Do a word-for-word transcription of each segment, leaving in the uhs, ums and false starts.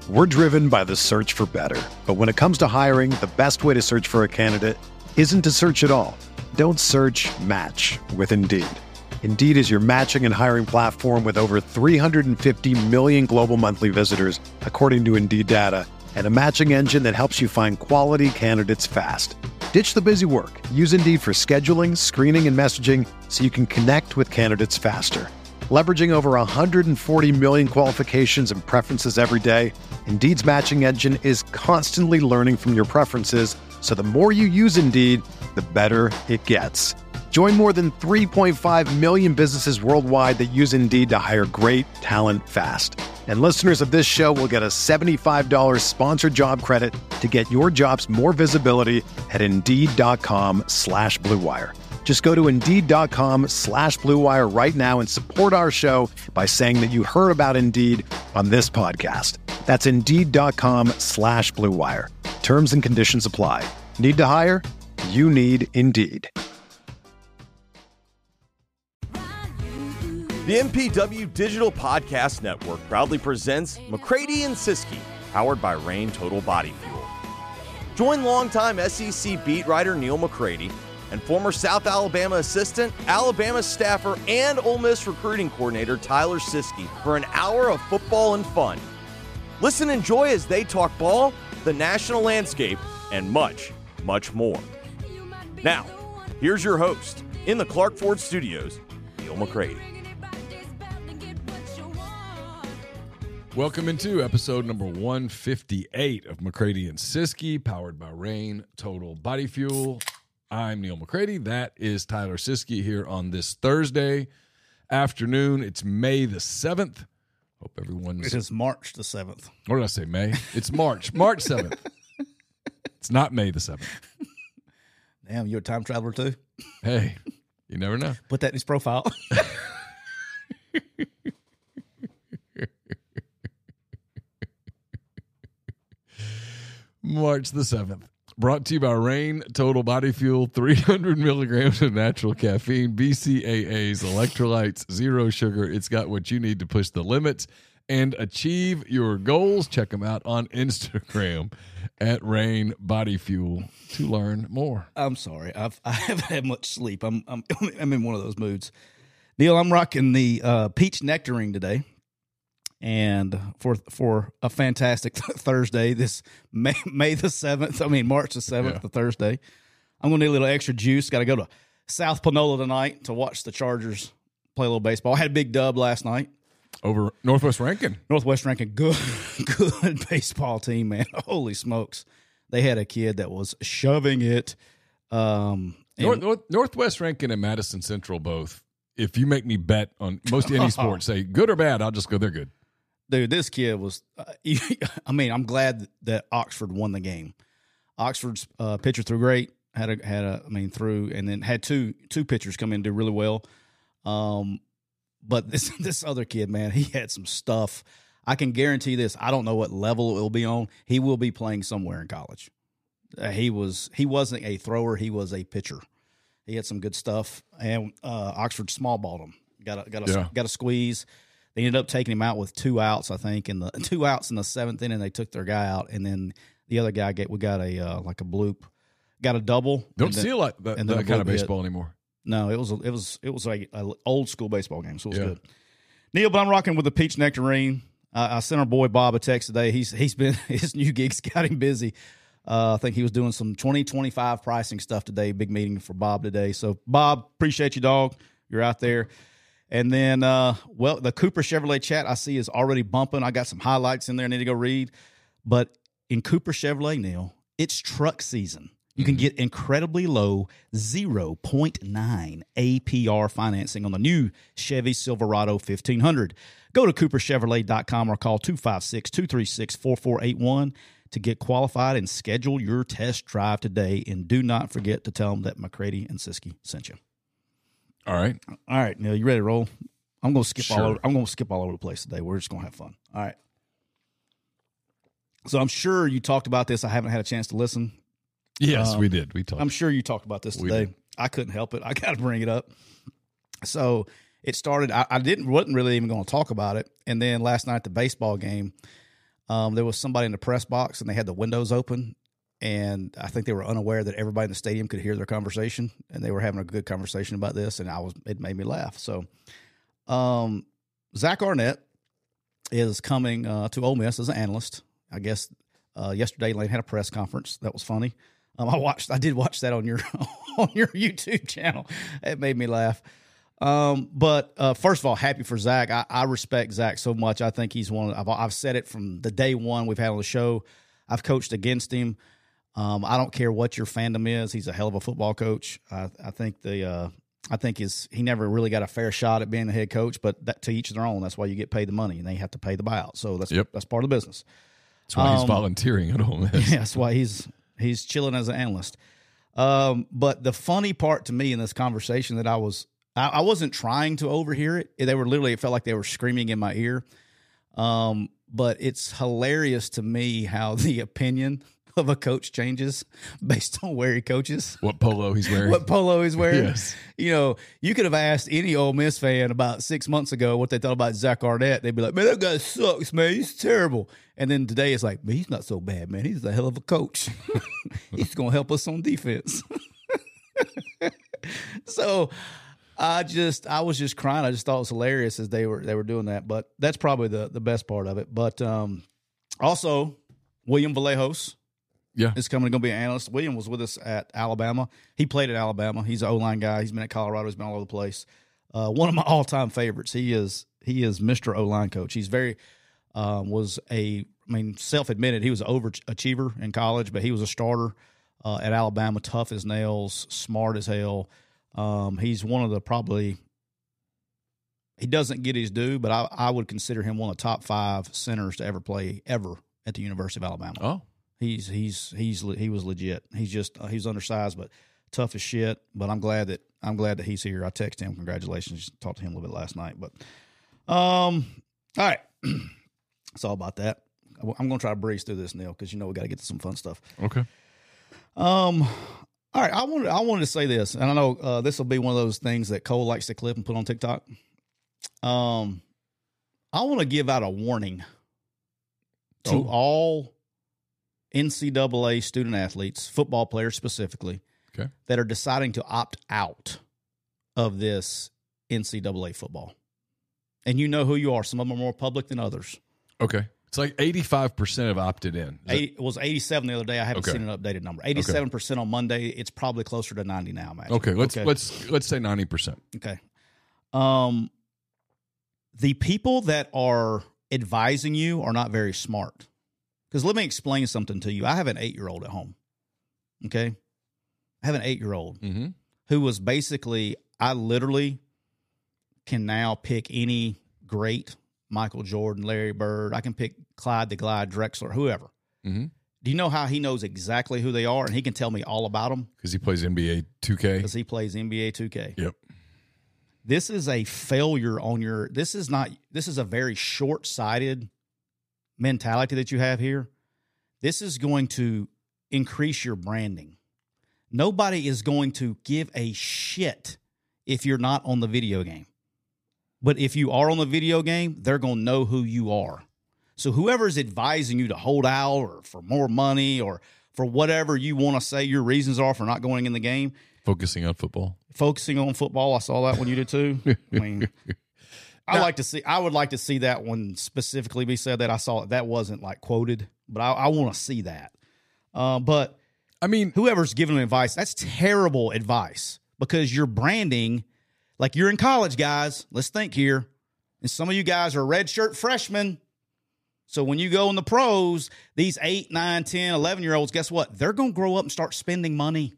We're driven by the search for better. But when it comes to hiring, the best way to search for a candidate isn't to search at all. Don't search, match with Indeed. Indeed is your matching and hiring platform with over three hundred fifty million global monthly visitors, according to Indeed data, and a matching engine that helps you find quality candidates fast. Ditch the busy work. Use Indeed for scheduling, screening, and messaging so you can connect with candidates faster. Leveraging over one hundred forty million qualifications and preferences every day, Indeed's matching engine is constantly learning from your preferences, so the more you use Indeed, the better it gets. Join more than three point five million businesses worldwide that use Indeed to hire great talent fast. And listeners of this show will get a seventy-five dollars sponsored job credit to get your jobs more visibility at Indeed.com slash Blue Wire. Just go to Indeed.com slash Blue Wire right now and support our show by saying that you heard about Indeed on this podcast. That's Indeed.com slash Blue Wire. Terms and conditions apply. Need to hire? You need Indeed. The M P W Digital Podcast Network proudly presents McCready and Siskey, powered by Rain Total Body Fuel. Join longtime S E C beat writer Neil McCready and former South Alabama assistant, Alabama staffer, and Ole Miss recruiting coordinator Tyler Siskey for an hour of football and fun. Listen and enjoy as they talk ball, the national landscape, and much, much more. Now, here's your host, in the Clark Ford Studios, Neil McCready. Welcome into episode number one fifty-eight of McCready and Siskey, powered by Rain Total Body Fuel. I'm Neil McCready. That is Tyler Siskey here on this Thursday afternoon. It's May the seventh. Hope everyone's... It is March the seventh. What did I say, May? It's March. March seventh. It's not May the seventh. Damn, you're a time traveler too? Hey, you never know. Put that in his profile. March the seventh. Brought to you by Rain Total Body Fuel, three hundred milligrams of natural caffeine, B C A As, electrolytes, zero sugar. It's got what you need to push the limits and achieve your goals. Check them out on Instagram at Rain Body Fuel to learn more. I'm sorry. I've, I haven't had much sleep. I'm, I'm, I'm in one of those moods. Neil, I'm rocking the uh, peach nectarine today. And for for a fantastic Thursday, this May, May the seventh, I mean, March the seventh, yeah. the Thursday, I'm going to need a little extra juice. Got to go to South Panola tonight to watch the Chargers play a little baseball. I had a big dub last night. Over Northwest Rankin. Northwest Rankin, good, good baseball team, man. Holy smokes. They had a kid that was shoving it. Um, North, North, Northwest Rankin and Madison Central both. If you make me bet on most any sport, say good or bad, I'll just go, they're good. Dude, this kid was, uh, I mean, I'm glad that Oxford won the game. Oxford's uh, pitcher threw great, had a, had a, I mean, threw, and then had two two pitchers come in and do really well. Um, but this this other kid, man, he had some stuff. I can guarantee this. I don't know what level it will be on. He will be playing somewhere in college. Uh, he was he wasn't a thrower. He was a pitcher. He had some good stuff, and uh, Oxford small balled him. Got a got a yeah. got a squeeze. They ended up taking him out with two outs, I think, in the two outs in the seventh inning. They took their guy out, and then the other guy get we got a uh, like a bloop, got a double. Don't then, see a lot that, and that kind of baseball hit. anymore. No, it was a, it was it was like an old school baseball game, so it was yeah. good. Neil, but I'm rocking with the peach nectarine. Uh, I sent our boy Bob a text today. He's he's been his new gig's got him busy. Uh, I think he was doing some twenty twenty-five pricing stuff today. Big meeting for Bob today. So Bob, appreciate you, dog. You're out there. And then, uh, well, the Cooper Chevrolet chat I see is already bumping. I got some highlights in there I need to go read. But in Cooper Chevrolet, Neil, it's truck season. You can get incredibly low zero point nine A P R financing on the new Chevy Silverado fifteen hundred. Go to cooper chevrolet dot com or call two five six, two three six, four four eight one to get qualified and schedule your test drive today. And do not forget to tell them that McCready and Siskey sent you. All right. All right, Neil, you ready to roll? I'm going to skip Sure. all over, I'm going to skip all over the place today. We're just going to have fun. All right. So I'm sure you talked about this. I haven't had a chance to listen. Yes, Um, we did. We talked. I'm sure you talked about this We today. did. I couldn't help it. I got to bring it up. So it started. I, I didn't wasn't really even going to talk about it. And then last night at the baseball game, Um, there was somebody in the press box, and they had the windows open, and I think they were unaware that everybody in the stadium could hear their conversation, and they were having a good conversation about this, and I was it made me laugh. So, um, Zach Arnett is coming uh, to Ole Miss as an analyst. I guess uh, yesterday Lane had a press conference. That was funny. Um, I watched. I did watch that on your on your YouTube channel. It made me laugh. Um, but uh, first of all, happy for Zach. I, I respect Zach so much. I think he's one. Of, I've, I've said it from the day one we've had on the show. I've coached against him. Um, I don't care what your fandom is. He's a hell of a football coach. I, I think the. Uh, I think his he never really got a fair shot at being the head coach. But that, to each their own. That's why you get paid the money, and they have to pay the buyout. So that's yep. that's part of the business. That's why he's um, volunteering at Ole Miss. Yeah, that's why he's he's chilling as an analyst. Um, but the funny part to me in this conversation that I was. I wasn't trying to overhear it. They were literally, it felt like they were screaming in my ear. Um, but it's hilarious to me how the opinion of a coach changes based on where he coaches. What polo he's wearing. What polo he's wearing. Yes. You know, you could have asked any Ole Miss fan about six months ago what they thought about Zach Arnett. They'd be like, man, that guy sucks, man. He's terrible. And then today it's like, man, he's not so bad, man. He's a hell of a coach. He's going to help us on defense. So... I just, I was just crying. I just thought it was hilarious as they were, they were doing that. But that's probably the, the best part of it. But um, also, William Vallejos yeah. is coming, going to be an analyst. William was with us at Alabama. He played at Alabama. He's an O-line guy. He's been at Colorado. He's been all over the place. Uh, one of my all-time favorites. He is, he is Mister O-line coach. He's very, um, was a, I mean, self-admitted, he was an overachiever in college, but he was a starter uh, at Alabama, tough as nails, smart as hell. Um, he's one of the probably he doesn't get his due, but I, I would consider him one of the top five centers to ever play ever at the University of Alabama. Oh, he's he's he's he was legit. He's just uh, he's undersized, but tough as shit. But I'm glad that I'm glad that he's here. I texted him congratulations. Talked to him a little bit last night, but um, all right, it's all about that. I'm going to try to breeze through this, Neil, because you know we got to get to some fun stuff. Okay. Um. All right, I wanted I wanted to say this, and I know uh, this will be one of those things that Cole likes to clip and put on TikTok. Um, I want to give out a warning to oh. all N C double A student athletes, football players specifically, okay. that are deciding to opt out of this N C double A football. And you know who you are. Some of them are more public than others. Okay. It's like eighty-five percent have opted in. eighty, it was eighty-seven the other day. I haven't okay. seen an updated number. eighty-seven percent okay. on Monday. It's probably closer to ninety now, Matt. Okay, let's okay. let's let's say ninety percent. Okay. Um, the people that are advising you are not very smart. Because let me explain something to you. I have an eight-year-old at home. Okay? I have an eight-year-old mm-hmm. who was basically, I literally can now pick any great Michael Jordan, Larry Bird. I can pick Clyde the Glide Drexler, whoever. Mm-hmm. Do you know how he knows exactly who they are, and he can tell me all about them? Because he plays N B A two K. Because he plays N B A two K. Yep. This is a failure on your – this is not – this is a very short-sighted mentality that you have here. This is going to increase your branding. Nobody is going to give a shit if you're not on the video game. But if you are on the video game, they're going to know who you are. So whoever's advising you to hold out or for more money or for whatever you want to say your reasons are for not going in the game. Focusing on football. Focusing on football. I saw that one you did too. I mean, I now, like to see, I would like to see that one specifically be said that I saw it. That wasn't like quoted, but I, I want to see that. Uh, but I mean, whoever's giving advice, that's terrible advice because you're branding. Like you're in college, guys. Let's think here. And some of you guys are redshirt freshmen. So when you go in the pros, these eight, nine, ten, eleven-year-olds, guess what? They're going to grow up and start spending money.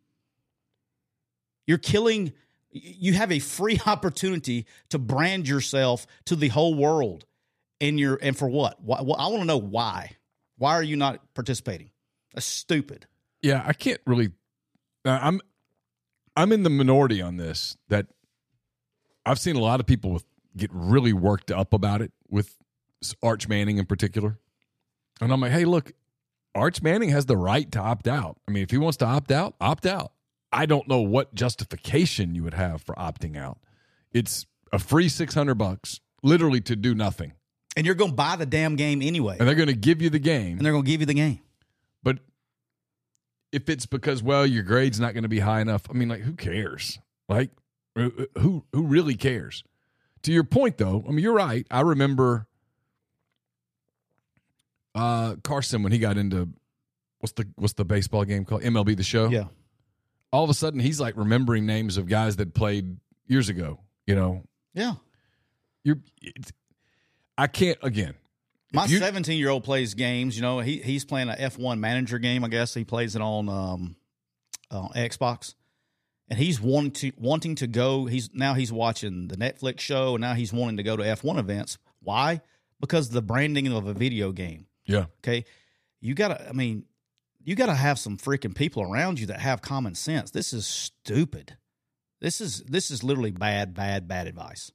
You're killing – you have a free opportunity to brand yourself to the whole world. And you're and for what? Why, well, I want to know why. Why are you not participating? That's stupid. Yeah, I can't really uh, – I'm I'm in the minority on this that – I've seen a lot of people with, get really worked up about it with Arch Manning in particular. And I'm like, hey, look, Arch Manning has the right to opt out. I mean, if he wants to opt out, opt out. I don't know what justification you would have for opting out. It's a free six hundred bucks, literally to do nothing. And you're going to buy the damn game anyway. And they're going to give you the game. And they're going to give you the game. But if it's because, well, your grade's not going to be high enough, I mean, like, who cares? Like, who who really cares? To your point, though, I mean, you're right. I remember uh, Carson when he got into what's the what's the baseball game called? M L B The Show. Yeah. All of a sudden, he's like remembering names of guys that played years ago. You know. Yeah. You're. I can't again. My you, seventeen-year-old plays games. You know, he he's playing an F one manager game. I guess he plays it on um, uh, Xbox. And he's wanting to wanting to go. He's now he's watching the Netflix show, and now he's wanting to go to F one events. Why? Because of the branding of a video game. Yeah. Okay. You gotta. I mean, you gotta have some freaking people around you that have common sense. This is stupid. This is this is literally bad, bad, bad advice.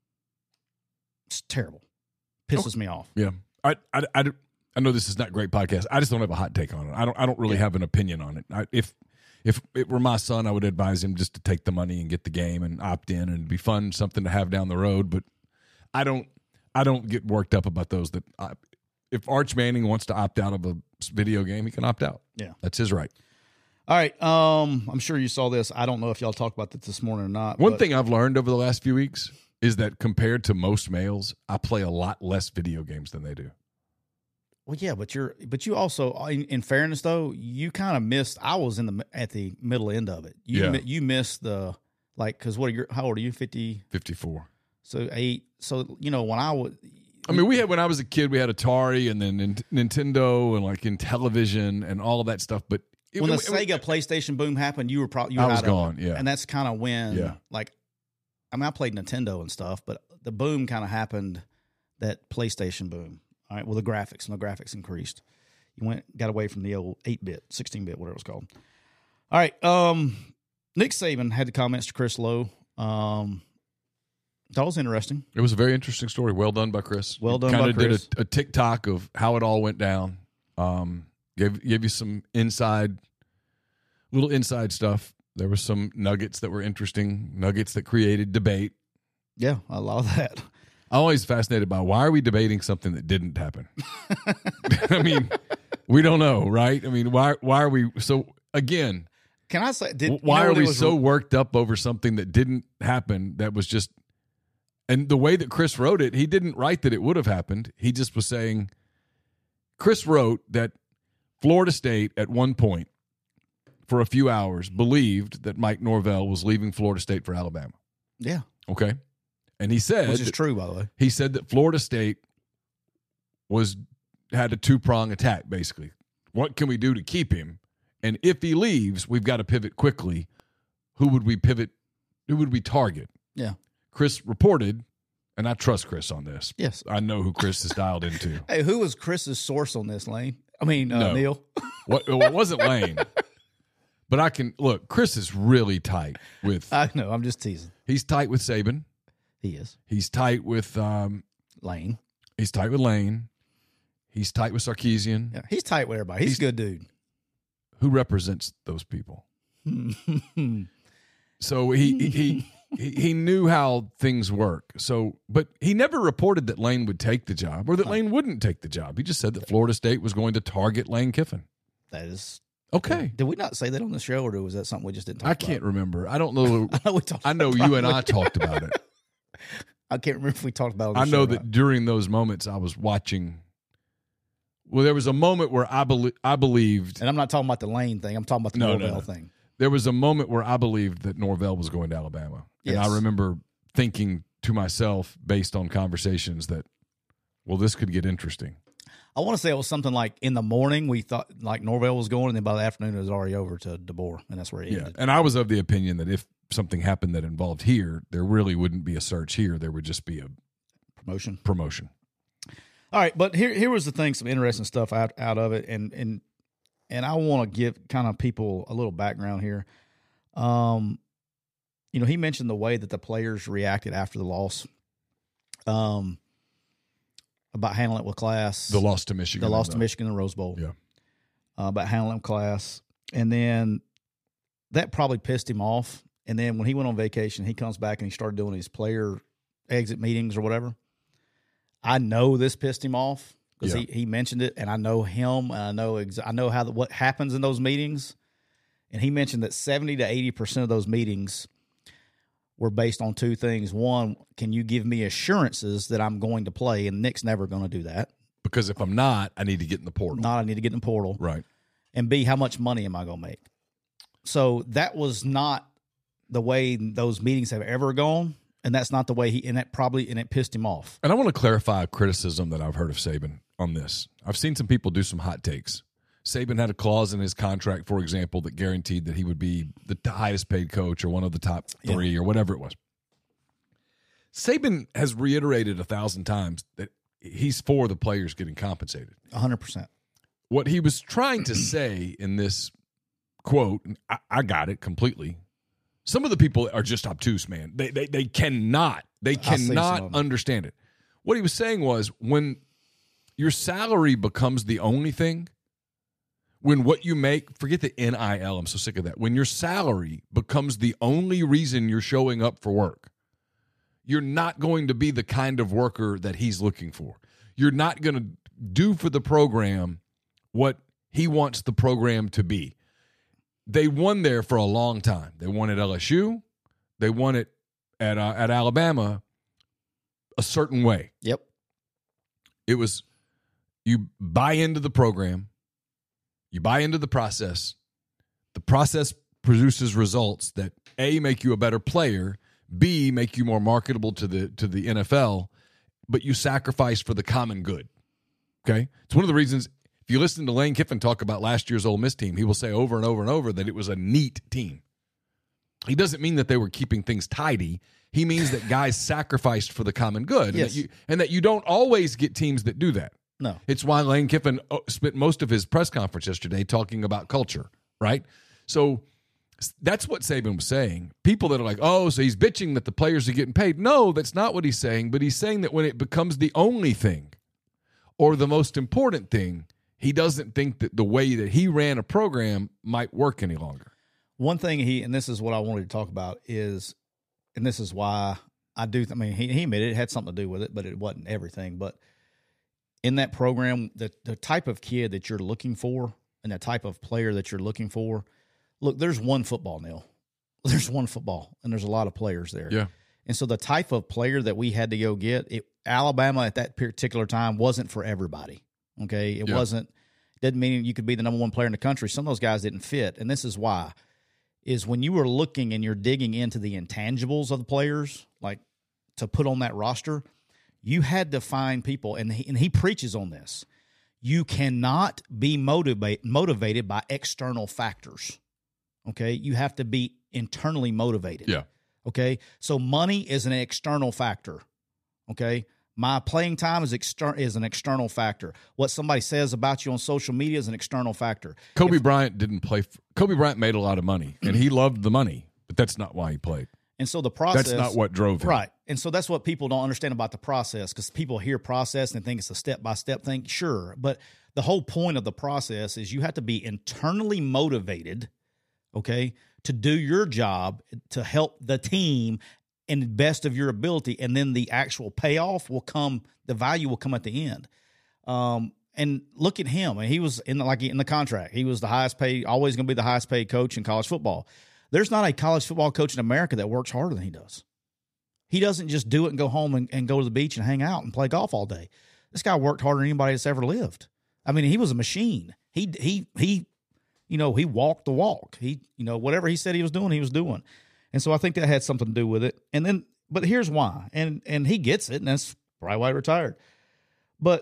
It's terrible. Pisses oh, me off. Yeah. I, I I I know this is not a great podcast. I just don't have a hot take on it. I don't I don't really yeah. have an opinion on it. I, if If it were my son, I would advise him just to take the money and get the game and opt in, and it'd be fun, something to have down the road. But I don't, I don't get worked up about those. That I, if Arch Manning wants to opt out of a video game, he can opt out. Yeah, that's his right. All right. Um, I'm sure you saw this. I don't know if y'all talked about this this morning or not. One but- thing I've learned over the last few weeks is that compared to most males, I play a lot less video games than they do. Well, yeah, but you're, but you also, in, in fairness though, you kind of missed. I was in the at the middle end of it. You Yeah. mi- you missed the like because what are you? How old are you? Fifty. Fifty-four. So eight. So you know when I was. I mean, we had when I was a kid, we had Atari and then Nin- Nintendo and like in television and all of that stuff. But it, when the it, Sega it, PlayStation boom happened, you were probably you were I was out gone. of it. Yeah, and that's kind of when Yeah. like, I mean, I played Nintendo and stuff, but the boom kind of happened. That PlayStation boom. All right. Well, the graphics and the graphics increased. You went got away from the old eight bit, sixteen bit, whatever it was called. All right. Um, Nick Saban had the comments to Chris Lowe. Um, that was interesting. It was a very interesting story. Well done by Chris. Well done Kinda by Chris. did a, a TikTok of how it all went down. Um, gave gave you some inside, little inside stuff. There was some nuggets that were interesting, nuggets that created debate. Yeah, a lot of that. I'm always fascinated by why are we debating something that didn't happen? I mean, we don't know, right? I mean, why why are we so again? Can I say? Did, Why you know are we was, so worked up over something that didn't happen? That was just, and the way that Chris wrote it, he didn't write that it would have happened. He just was saying, Chris wrote that Florida State at one point for a few hours believed that Mike Norvell was leaving Florida State for Alabama. Yeah. Okay. And he said, which is that, true, by the way. He said that Florida State was had a two-prong attack, basically. What can we do to keep him? And if he leaves, we've got to pivot quickly. Who would we pivot? Who would we target? Yeah. Chris reported, and I trust Chris on this. Yes. I know who Chris is dialed into. Hey, who was Chris's source on this, Lane? I mean, uh, No. Neil. What, well, it wasn't Lane. But I can, look, Chris is really tight with, I know. I'm just teasing. he's tight with Saban. He is. He's tight with, um, Lane. he's tight with Lane. He's tight with Sarkisian. Yeah, he's tight with everybody. He's, He's- a good dude. Who represents those people? So he he, he he knew how things work. So, but he never reported that Lane would take the job or that Lane wouldn't take the job. He just said that Florida State was going to target Lane Kiffin. That is Okay. Did we not say that on the show, or was that something we just didn't talk I about? can't remember. I don't know. I know, we talked I know about you and it. I talked about it. I can't remember if we talked about it on the I show know or that not. during those moments I was watching. Well, there was a moment where I believe I believed And I'm not talking about the Lane thing. I'm talking about the No, no, Norvell no. thing. there was a moment where I believed that Norvell was going to Alabama. And Yes. I remember thinking to myself, based on conversations, that, well, this could get interesting. I want to say it was something like in the morning we thought like Norvell was going, and then by the afternoon it was already over to DeBoer, and that's where it Yeah. ended. And I was of the opinion that if something happened that involved here, there really wouldn't be a search here. There would just be a Promotion. promotion. All right, but here here was the thing, some interesting stuff out out of it, and and and I want to give kind of people a little background here. Um, you know, he mentioned the way that the players reacted after the loss. Um, about handling it with class, The loss to Michigan. the loss in to Michigan in the Rose Bowl. Yeah. Uh, about handling it with class, and then that probably pissed him off. And then when he went on vacation, he comes back and he started doing his player exit meetings or whatever. I know this pissed him off because Yeah. he, he mentioned it, and I know him, and I know exa- I know how the, what happens in those meetings. And he mentioned that seventy to eighty percent of those meetings were based on two things. One, can you give me assurances that I'm going to play? And Nick's never going to do that. Because if I'm not, I need to get in the portal. Not, I need to get in the portal. Right. And B, how much money am I going to make? So that was not the way those meetings have ever gone. And that's not the way he, and that probably, and it pissed him off. And I want to clarify a criticism that I've heard of Saban on this. I've seen some people do some hot takes. Saban had a clause in his contract, for example, that guaranteed that he would be the highest paid coach or one of the top three yeah. or whatever it was. Saban has reiterated a thousand times that he's for the players getting compensated. A hundred percent. What he was trying to say in this quote, and I, I got it completely. Some of the people are just obtuse, man. They they they cannot, they cannot understand it. What he was saying was when your salary becomes the only thing, when what you make, forget the N I L, I'm so sick of that. When your salary becomes the only reason you're showing up for work, you're not going to be the kind of worker that he's looking for. You're not going to do for the program what he wants the program to be. They won there for a long time. They won at L S U. They won it at uh, at Alabama a certain way. Yep. It was you buy into the program, you buy into the process. The process produces results that A, make you a better player, B, make you more marketable to the to the N F L, but you sacrifice for the common good. Okay? It's one of the reasons. If you listen to Lane Kiffin talk about last year's Ole Miss team, he will say over and over and over that it was a neat team. He doesn't mean that they were keeping things tidy. He means that guys sacrificed for the common good. Yes. And, that you, and that you don't always get teams that do that. No. It's why Lane Kiffin spent most of his press conference yesterday talking about culture, right? So that's what Saban was saying. People that are like, oh, so he's bitching that the players are getting paid. No, that's not what he's saying. But he's saying that when it becomes the only thing or the most important thing, he doesn't think that the way that he ran a program might work any longer. One thing he, and this is what I wanted to talk about is, and this is why I do, I mean, he, he admitted it had something to do with it, but it wasn't everything. But in that program, the, the type of kid that you're looking for and the type of player that you're looking for, look, there's one football, Neil. There's one football, and there's a lot of players there. Yeah. And so the type of player that we had to go get, it, Alabama at that particular time wasn't for everybody. Okay, it yeah. wasn't. Didn't mean you could be the number one player in the country. Some of those guys didn't fit, and this is why. Is when you were looking and you're digging into the intangibles of the players, like to put on that roster, you had to find people, and he, and he preaches on this. You cannot be motivate, motivated by external factors. Okay, you have to be internally motivated. Yeah. Okay, so money is an external factor. Okay. My playing time is exter- is an external factor. What somebody says about you on social media is an external factor. Kobe if, Bryant didn't play. For, Kobe Bryant made a lot of money, and he loved the money, but that's not why he played. And so the process. That's not what drove him. Right. And so that's what people don't understand about the process, because people hear process and think it's a step-by-step thing. Sure. But the whole point of the process is you have to be internally motivated, okay, to do your job, to help the team in the best of your ability, and then the actual payoff will come, the value will come at the end. Um, and look at him. He was in the, like in the contract. He was the highest paid, always going to be the highest paid coach in college football. There's not a college football coach in America that works harder than he does. He doesn't just do it and go home and, and go to the beach and hang out and play golf all day. This guy worked harder than anybody that's ever lived. I mean, he was a machine. He, he, he, you know, he walked the walk. He, you know, whatever he said he was doing, he was doing. And so I think that had something to do with it. And then, but here's why. And and he gets it, and that's probably why he retired. But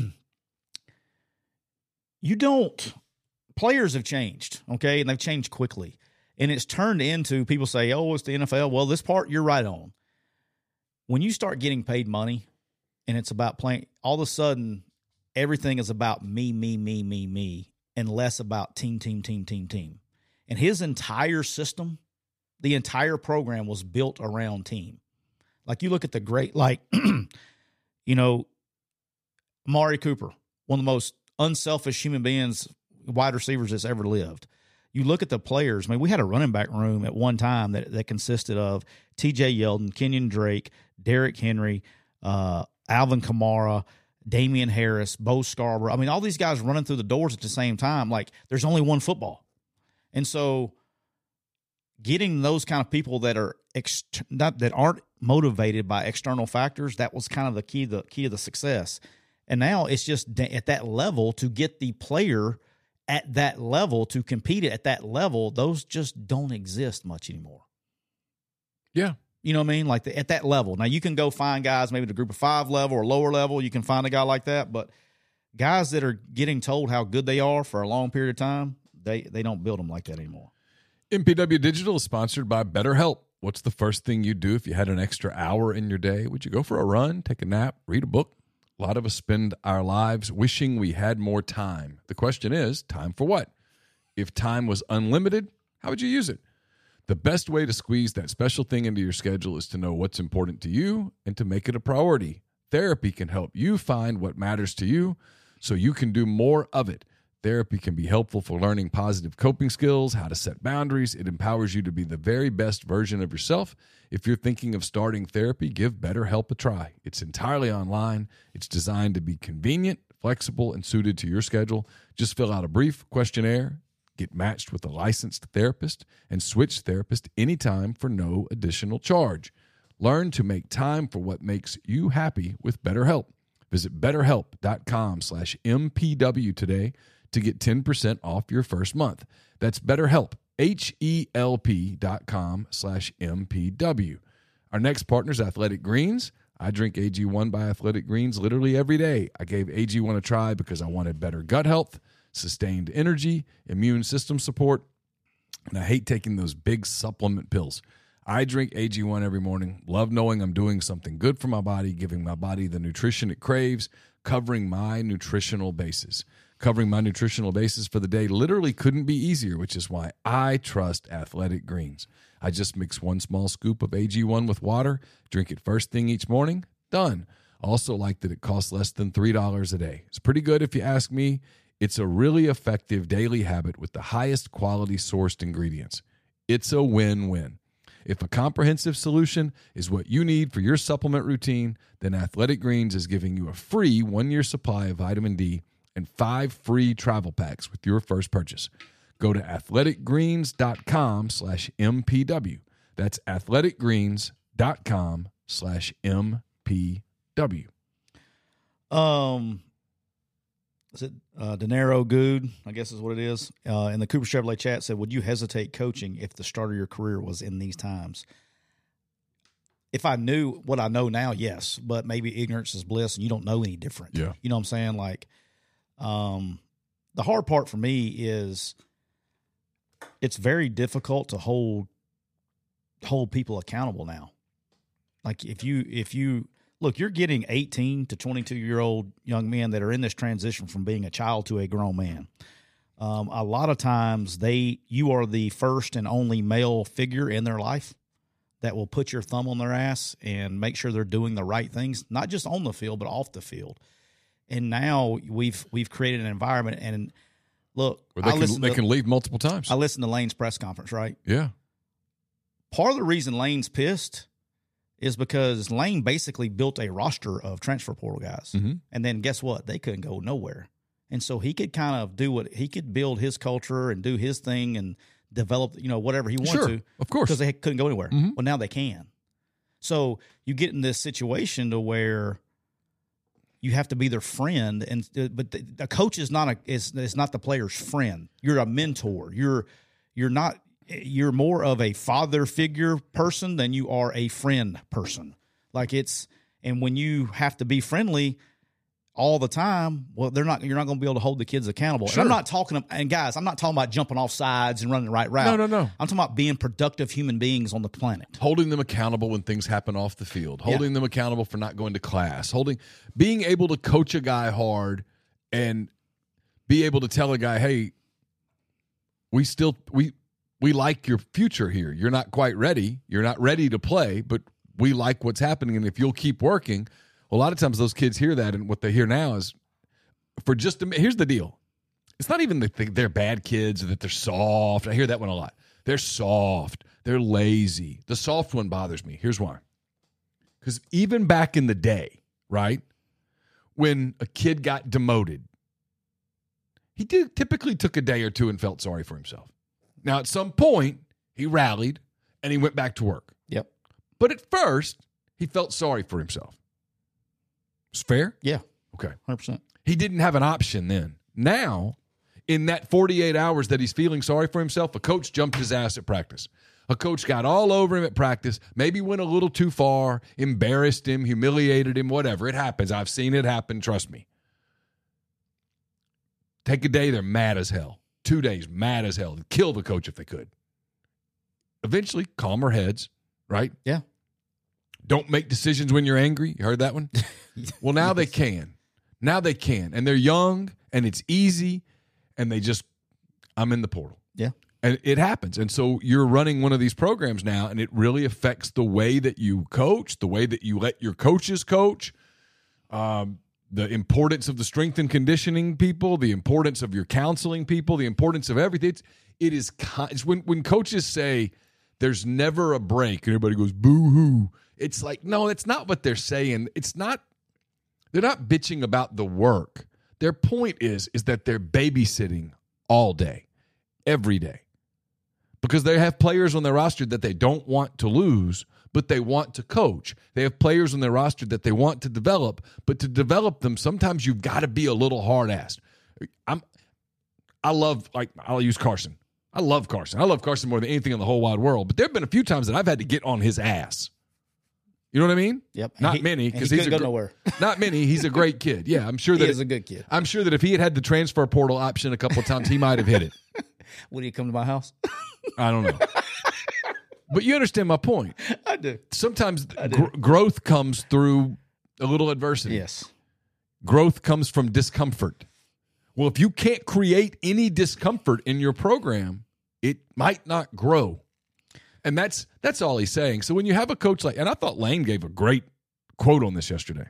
you don't, players have changed, okay? And they've changed quickly. And it's turned into, people say, oh, it's the N F L. Well, this part you're right on. When you start getting paid money and it's about playing, all of a sudden everything is about me, me, me, me, me, and less about team, team, team, team, team. And his entire system, the entire program was built around team. Like you look at the great, like, you know, Amari Cooper, one of the most unselfish human beings, wide receivers that's ever lived. You look at the players. I mean, we had a running back room at one time that, that consisted of T J Yeldon, Kenyon Drake, Derrick Henry, uh, Alvin Kamara, Damian Harris, Bo Scarborough. I mean, all these guys running through the doors at the same time. Like, there's only one football. And so getting those kind of people that are ex- not, that aren't motivated by external factors, that was kind of the key, the key to the success. And now it's just at that level to get the player at that level to compete at that level. Those just don't exist much anymore. Yeah. You know what I mean? Like the, at that level. Now you can go find guys, maybe the group of five level or lower level. You can find a guy like that, but guys that are getting told how good they are for a long period of time, they, they don't build them like that anymore. M P W Digital is sponsored by BetterHelp. What's the first thing you'd do if you had an extra hour in your day? Would you go for a run, take a nap, read a book? A lot of us spend our lives wishing we had more time. The question is, time for what? If time was unlimited, how would you use it? The best way to squeeze that special thing into your schedule is to know what's important to you and to make it a priority. Therapy can help you find what matters to you so you can do more of it. Therapy can be helpful for learning positive coping skills, how to set boundaries. It empowers you to be the very best version of yourself. If you're thinking of starting therapy, give BetterHelp a try. It's entirely online. It's designed to be convenient, flexible, and suited to your schedule. Just fill out a brief questionnaire, get matched with a licensed therapist, and switch therapist anytime for no additional charge. Learn to make time for what makes you happy with BetterHelp. Visit betterhelp.com slash MPW today to get ten percent off your first month. That's BetterHelp, H-E-L-P dot com slash M-P-W. Our next partner is Athletic Greens. I drink A G one by Athletic Greens literally every day. I gave A G one a try because I wanted better gut health, sustained energy, immune system support, and I hate taking those big supplement pills. I drink A G one every morning, love knowing I'm doing something good for my body, giving my body the nutrition it craves, covering my nutritional bases. Covering my nutritional basis for the day literally couldn't be easier, which is why I trust Athletic Greens. I just mix one small scoop of A G one with water, drink it first thing each morning, done. Also like that it costs less than three dollars a day. It's pretty good if you ask me. It's a really effective daily habit with the highest quality sourced ingredients. It's a win-win. If a comprehensive solution is what you need for your supplement routine, then Athletic Greens is giving you a free one-year supply of vitamin D and five free travel packs with your first purchase. Go to athleticgreens.com slash MPW. That's athleticgreens.com slash MPW. Um, is it uh, Denaro Good? I guess is what it is. Uh, in the Cooper Chevrolet chat said, would you hesitate coaching if the start of your career was in these times? If I knew what I know now, yes, but maybe ignorance is bliss and you don't know any different. Yeah. You know what I'm saying? Like, um, the hard part for me is it's very difficult to hold, hold people accountable now. Like if you, if you look, you're getting eighteen to twenty-two year old young men that are in this transition from being a child to a grown man. Um, a lot of times they, you are the first and only male figure in their life that will put your thumb on their ass and make sure they're doing the right things, not just on the field, but off the field. And now we've we've created an environment. And look, Well, they I can, listen they to, can leave multiple times. I listened to Lane's press conference, right? Yeah. Part of the reason Lane's pissed is because Lane basically built a roster of transfer portal guys. Mm-hmm. And then guess what? They couldn't go nowhere. And so he could kind of do what he could build his culture and do his thing and develop, you know, whatever he wanted Sure, to. of course. Because they couldn't go anywhere. Mhm. Well, now they can. So you get in this situation to where you have to be their friend, and but the, the coach is not a is is not the player's friend. You're a mentor. You're you're not you're more of a father figure person than you are a friend person. Like it's and when you have to be friendly all the time, well, they're not. You're not going to be able to hold the kids accountable. Sure. And I'm not talking. And guys, I'm not talking about jumping off sides and running the right route. No, no, no. I'm talking about being productive human beings on the planet. Holding them accountable when things happen off the field, holding Yeah. them accountable for not going to class, holding, being able to coach a guy hard and be able to tell a guy, hey, we still, we, we like your future here. You're not quite ready. You're not ready to play, but we like what's happening. And if you'll keep working, a lot of times those kids hear that, and what they hear now is for just a minute. Here's the deal. It's not even that they're bad kids or that they're soft. I hear that one a lot. They're soft. They're lazy. The soft one bothers me. Here's why. Because even back in the day, right? When a kid got demoted, he did, typically took a day or two and felt sorry for himself. Now, at some point, he rallied and he went back to work. Yep. But at first, he felt sorry for himself. It's fair? Yeah. Okay. one hundred percent. He didn't have an option then. Now, in that forty-eight hours that he's feeling sorry for himself, a coach jumped his ass at practice. A coach got all over him at practice, maybe went a little too far, embarrassed him, humiliated him, whatever. It happens. I've seen it happen. Trust me. Take a day, they're mad as hell. Two days, mad as hell. Kill the coach if they could. Eventually, calmer heads, right? Yeah. Don't make decisions when you're angry. You heard that one? Well, now yes. they can. Now they can. And they're young, and it's easy, and they just, I'm in the portal. Yeah. And it happens. And so you're running one of these programs now, and it really affects the way that you coach, the way that you let your coaches coach, um, the importance of the strength and conditioning people, the importance of your counseling people, the importance of everything. It's, it is it's when, when coaches say there's never a break, and everybody goes, boo-hoo. It's like, no, that's not what they're saying. It's not, they're not bitching about the work. Their point is, is that they're babysitting all day, every day. Because they have players on their roster that they don't want to lose, but they want to coach. They have players on their roster that they want to develop, but to develop them, sometimes you've got to be a little hard-assed. I'm, I love, like, I'll use Carson. I love Carson. I love Carson more than anything in the whole wide world, but there have been a few times that I've had to get on his ass. You know what I mean? Yep. Not he, many, because he he's a go gr- nowhere. Not many. He's a great kid. Yeah, I'm sure that he is a good kid. I'm sure that if he had had the transfer portal option a couple of times, he might have hit it. Would he come to my house? I don't know. But you understand my point. I do. Sometimes I do. Gr- growth comes through a little adversity. Yes. Growth comes from discomfort. Well, if you can't create any discomfort in your program, it might not grow. And that's that's all he's saying. So when you have a coach like, and I thought Lane gave a great quote on this yesterday.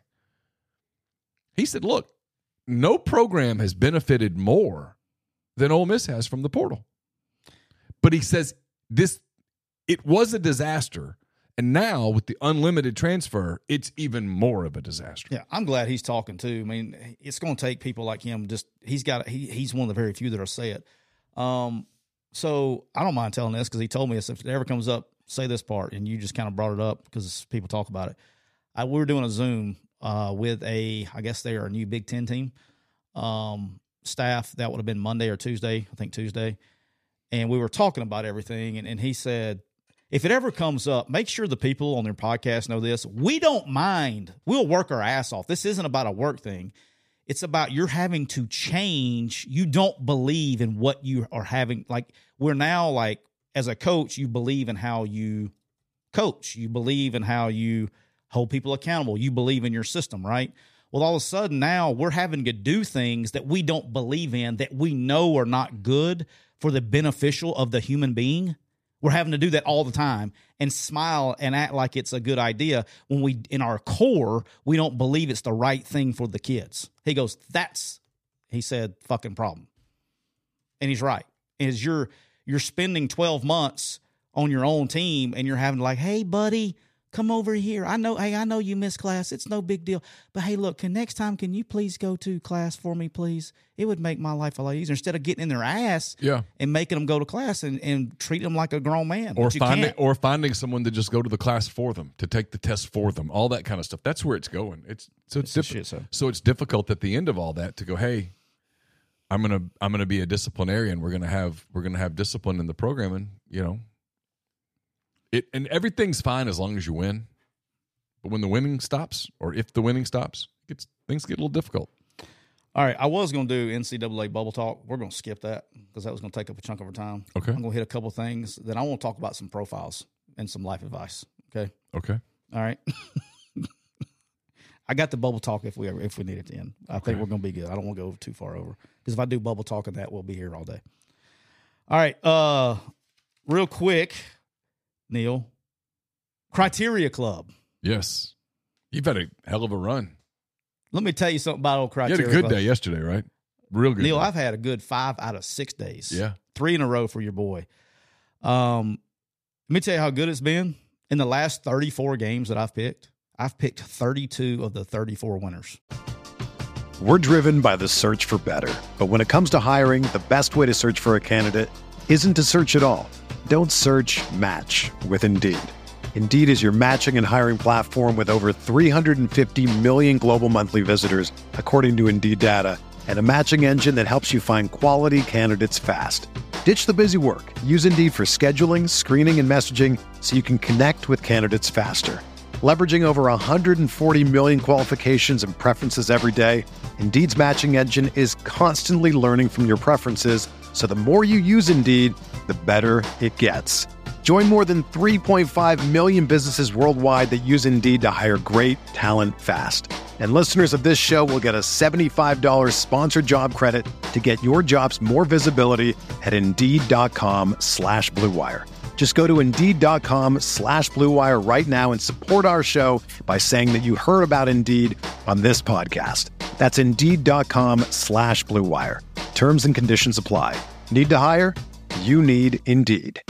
He said, look, no program has benefited more than Ole Miss has from the portal. But he says this, it was a disaster, and now with the unlimited transfer, it's even more of a disaster. Yeah, I'm glad he's talking too. I mean, it's going to take people like him. Just he's got he he's one of the very few that'll say it. Um, so I don't mind telling this because he told me this. If it ever comes up, say this part, and you just kind of brought it up because people talk about it. I, we were doing a Zoom uh, with a, I guess they are a new Big Ten team um, staff. That would have been Monday or Tuesday, I think Tuesday. And we were talking about everything, and, and he said, if it ever comes up, make sure the people on their podcast know this. We don't mind. We'll work our ass off. This isn't about a work thing. It's about you're having to change. You don't believe in what you are having. Like, we're now, like, as a coach, you believe in how you coach. You believe in how you hold people accountable. You believe in your system, right? Well, all of a sudden now we're having to do things that we don't believe in, that we know are not good for the beneficial of the human being. We're having to do that all the time and smile and act like it's a good idea when we, in our core, we don't believe it's the right thing for the kids. He goes, that's, he said, fucking problem. And he's right. Is you're, you're spending twelve months on your own team and you're having to like, hey, buddy, come over here. I know, hey, I know you missed class. It's no big deal. But hey, look, can next time, can you please go to class for me, please? It would make my life a lot easier instead of getting in their ass yeah. and making them go to class and, and treat them like a grown man. Or finding or finding someone to just go to the class for them, to take the test for them, all that kind of stuff. That's where it's going. It's so it's, it's diffi- shit, so. so it's difficult at the end of all that to go, hey, I'm gonna I'm gonna be a disciplinarian. We're gonna have we're gonna have discipline in the program, and you know, it and everything's fine as long as you win. But when the winning stops, or if the winning stops, it gets, things get a little difficult. All right, I was going to do N C double A bubble talk. We're going to skip that because that was going to take up a chunk of our time. Okay. I'm going to hit a couple things. Then I want to talk about some profiles and some life advice. Okay. Okay. All right. I got the bubble talk if we ever if we need it to end. I okay. think we're going to be good. I don't want to go too far over because if I do bubble talk and that, we'll be here all day. All right. Uh, real quick, Neil. Criteria Club. Yes. You've had a hell of a run. Let me tell you something about old Criteria You had a good Club. day yesterday, right? Real good Neil, day. I've had a good five out of six days. Yeah. Three in a row for your boy. Um, let me tell you how good it's been. In the last thirty-four games that I've picked, I've picked thirty-two of the thirty-four winners. We're driven by the search for better. But when it comes to hiring, the best way to search for a candidate isn't to search at all. Don't search, match with Indeed. Indeed is your matching and hiring platform with over three hundred fifty million global monthly visitors, according to Indeed data, and a matching engine that helps you find quality candidates fast. Ditch the busy work. Use Indeed for scheduling, screening, and messaging so you can connect with candidates faster. Leveraging over one hundred forty million qualifications and preferences every day, Indeed's matching engine is constantly learning from your preferences, so the more you use Indeed, the better it gets. Join more than three point five million businesses worldwide that use Indeed to hire great talent fast. And listeners of this show will get a seventy-five dollars sponsored job credit to get your jobs more visibility at Indeed.com slash Blue Wire. Just go to Indeed.com slash Blue Wire right now and support our show by saying that you heard about Indeed on this podcast. That's Indeed.com slash Blue Wire. Terms and conditions apply. Need to hire? You need Indeed.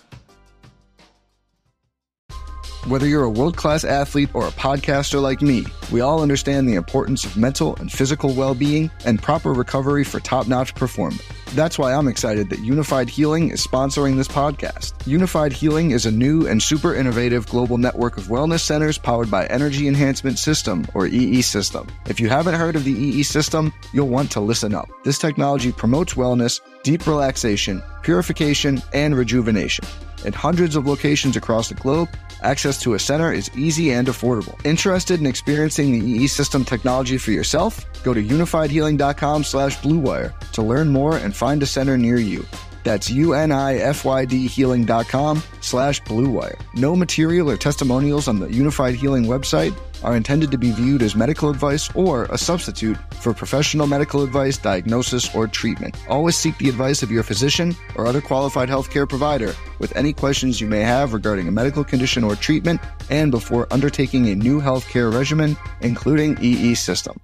Whether you're a world-class athlete or a podcaster like me, we all understand the importance of mental and physical well-being and proper recovery for top-notch performance. That's why I'm excited that Unified Healing is sponsoring this podcast. Unified Healing is a new and super innovative global network of wellness centers powered by Energy Enhancement System, or E E System. If you haven't heard of the E E System, you'll want to listen up. This technology promotes wellness, deep relaxation, purification, and rejuvenation. At hundreds of locations across the globe, access to a center is easy and affordable. Interested in experiencing the E E System technology for yourself? Go to unifiedhealing.com slash bluewire to learn more and find a center near you. That's U-N-I-F-Y-D healing.com slash bluewire. No material or testimonials on the Unified Healing website are intended to be viewed as medical advice or a substitute for professional medical advice, diagnosis, or treatment. Always seek the advice of your physician or other qualified healthcare provider with any questions you may have regarding a medical condition or treatment and before undertaking a new healthcare regimen, including E E System.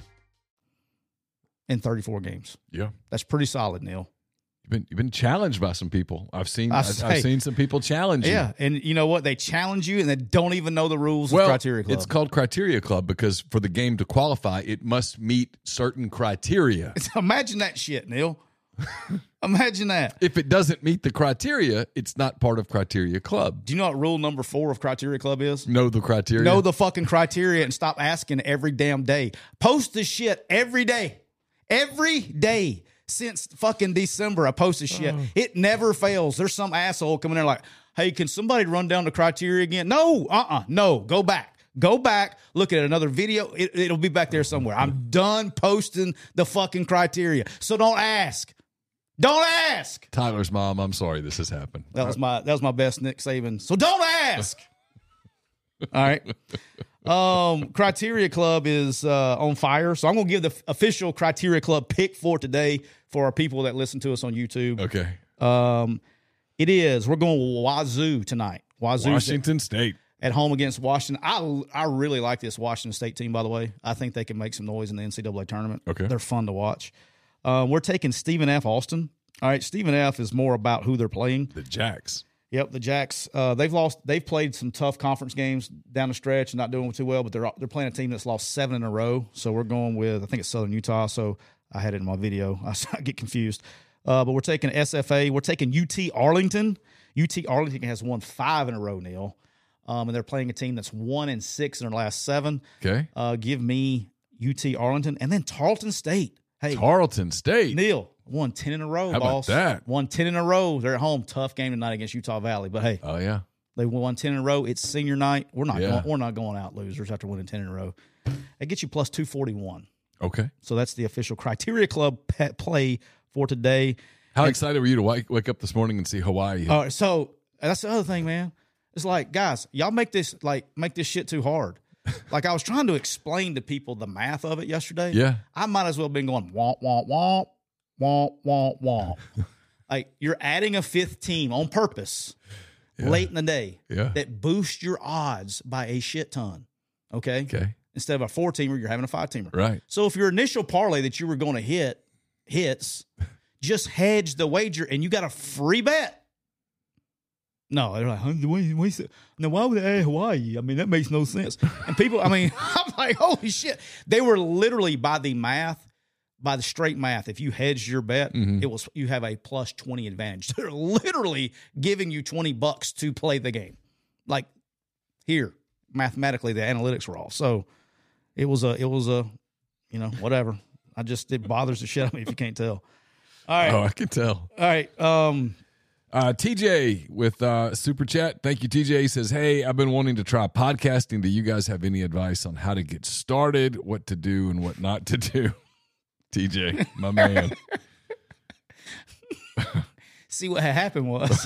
In thirty-four games. Yeah. That's pretty solid, Neil. You've been, you've been challenged by some people. I've seen I I've, say, I've seen some people challenge you. Yeah, and you know what? They challenge you, and they don't even know the rules Well, of Criteria Club. it's called Criteria Club because for the game to qualify, it must meet certain criteria. Imagine that shit, Neil. Imagine that. If it doesn't meet the criteria, it's not part of Criteria Club. Do you know what rule number four of Criteria Club is? Know the criteria. Know the fucking criteria and stop asking every damn day. Post this shit every day. Every day. Since fucking December, I post this shit. Oh. It never fails. There's some asshole coming there like, hey, can somebody run down the criteria again? No, uh-uh, no. Go back. Go back. Look at another video. It, it'll be back there somewhere. I'm done posting the fucking criteria. So don't ask. Don't ask. Tyler's mom, I'm sorry this has happened. That was my that was my best Nick Saban. So don't ask. All right. Um, Criteria Club is uh, on fire. So I'm going to give the official Criteria Club pick for today for our people that listen to us on YouTube. Okay. Um, it is. We're going Wazoo tonight. Wazoo Washington State. At home against Washington. I I really like this Washington State team, by the way. I think they can make some noise in the N C double A tournament. Okay. They're fun to watch. Um, we're taking Stephen F. Austin. All right, Stephen F. is more about who they're playing. The Jacks. Yep, the Jacks. Uh, they've lost. They've played some tough conference games down the stretch and not doing too well. But they're they're playing a team that's lost seven in a row. So we're going with I think it's Southern Utah. So I had it in my video. I, I get confused. Uh, but we're taking S F A. We're taking U T Arlington. U T Arlington has won five in a row, Neil. Um, and they're playing a team that's one and six in their last seven. Okay. Uh, give me U T Arlington and then Tarleton State. Hey, Tarleton State. Neil. Won ten in a row, How boss. about that? Won ten in a row. They're at home. Tough game tonight against Utah Valley. But hey, oh yeah, they won ten in a row. It's senior night. We're not yeah. going, we're not going out losers after winning ten in a row. It gets you plus two forty-one. Okay. So that's the official Criteria Club pet play for today. How and, excited were you to wake, wake up this morning and see Hawaii? All right, so that's the other thing, man. It's like, guys, y'all make this like make this shit too hard. Like I was trying to explain to people the math of it yesterday. Yeah. I might as well have been going womp womp womp. Womp, womp, womp. Like you're adding a fifth team on purpose yeah. late in the day yeah. that boosts your odds by a shit ton. Okay? Okay. Instead of a four-teamer, you're having a five-teamer. Right. So if your initial parlay that you were going to hit hits, just hedge the wager and you got a free bet. No, they're like, huh, wait, wait, now why would they add Hawaii? I mean, that makes no sense. And people, I mean, I'm like, holy shit. They were literally by the math, by the straight math. If you hedged your bet, mm-hmm. it was you have a plus twenty advantage. They're literally giving you twenty bucks to play the game. Like here, mathematically, the analytics were off. So it was a, it was a, you know, whatever. I just, it bothers the shit out of me if you can't tell. All right. Oh, I can tell. All right. Um, Uh, T J with uh, Super Chat. Thank you, T J. He says, hey, I've been wanting to try podcasting. Do you guys have any advice on how to get started, what to do, and what not to do? T J, my man. See, what happened was.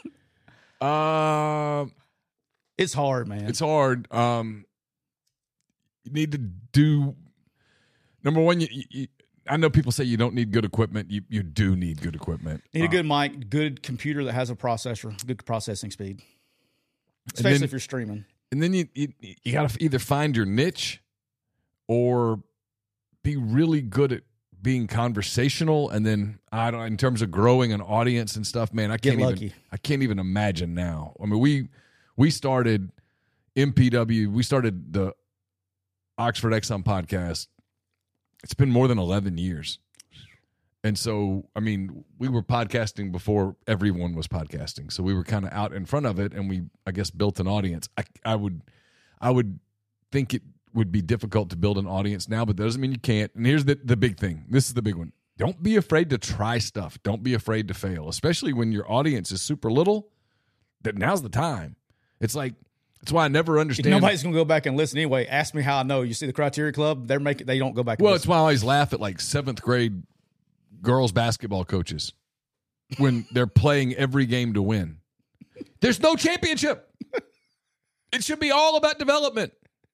uh, it's hard, man. It's hard. Um, you need to do, number one, you, you I know people say you don't need good equipment. You you do need good equipment. Need a good uh, mic, good computer that has a processor, good processing speed, especially then, if you're streaming. And then you you, you got to either find your niche or be really good at being conversational. And then I don't, in terms of growing an audience and stuff, man, I can't Get lucky. even I can't even imagine now. I mean, we we started M P W. We started the Oxford Exxon podcast. It's been more than eleven years. And so, I mean, we were podcasting before everyone was podcasting. So we were kind of out in front of it, and we, I guess, built an audience. I, I would I would think it would be difficult to build an audience now, but that doesn't mean you can't. And here's the, the big thing. This is the big one. Don't be afraid to try stuff. Don't be afraid to fail, especially when your audience is super little. That now's the time. It's like, that's why I never understand. If nobody's going to go back and listen anyway. Ask me how I know. You see the Criteria Club? They're making. They don't go back. And well, listen. It's why I always laugh at like seventh grade girls basketball coaches when they're playing every game to win. There's no championship. It should be all about development.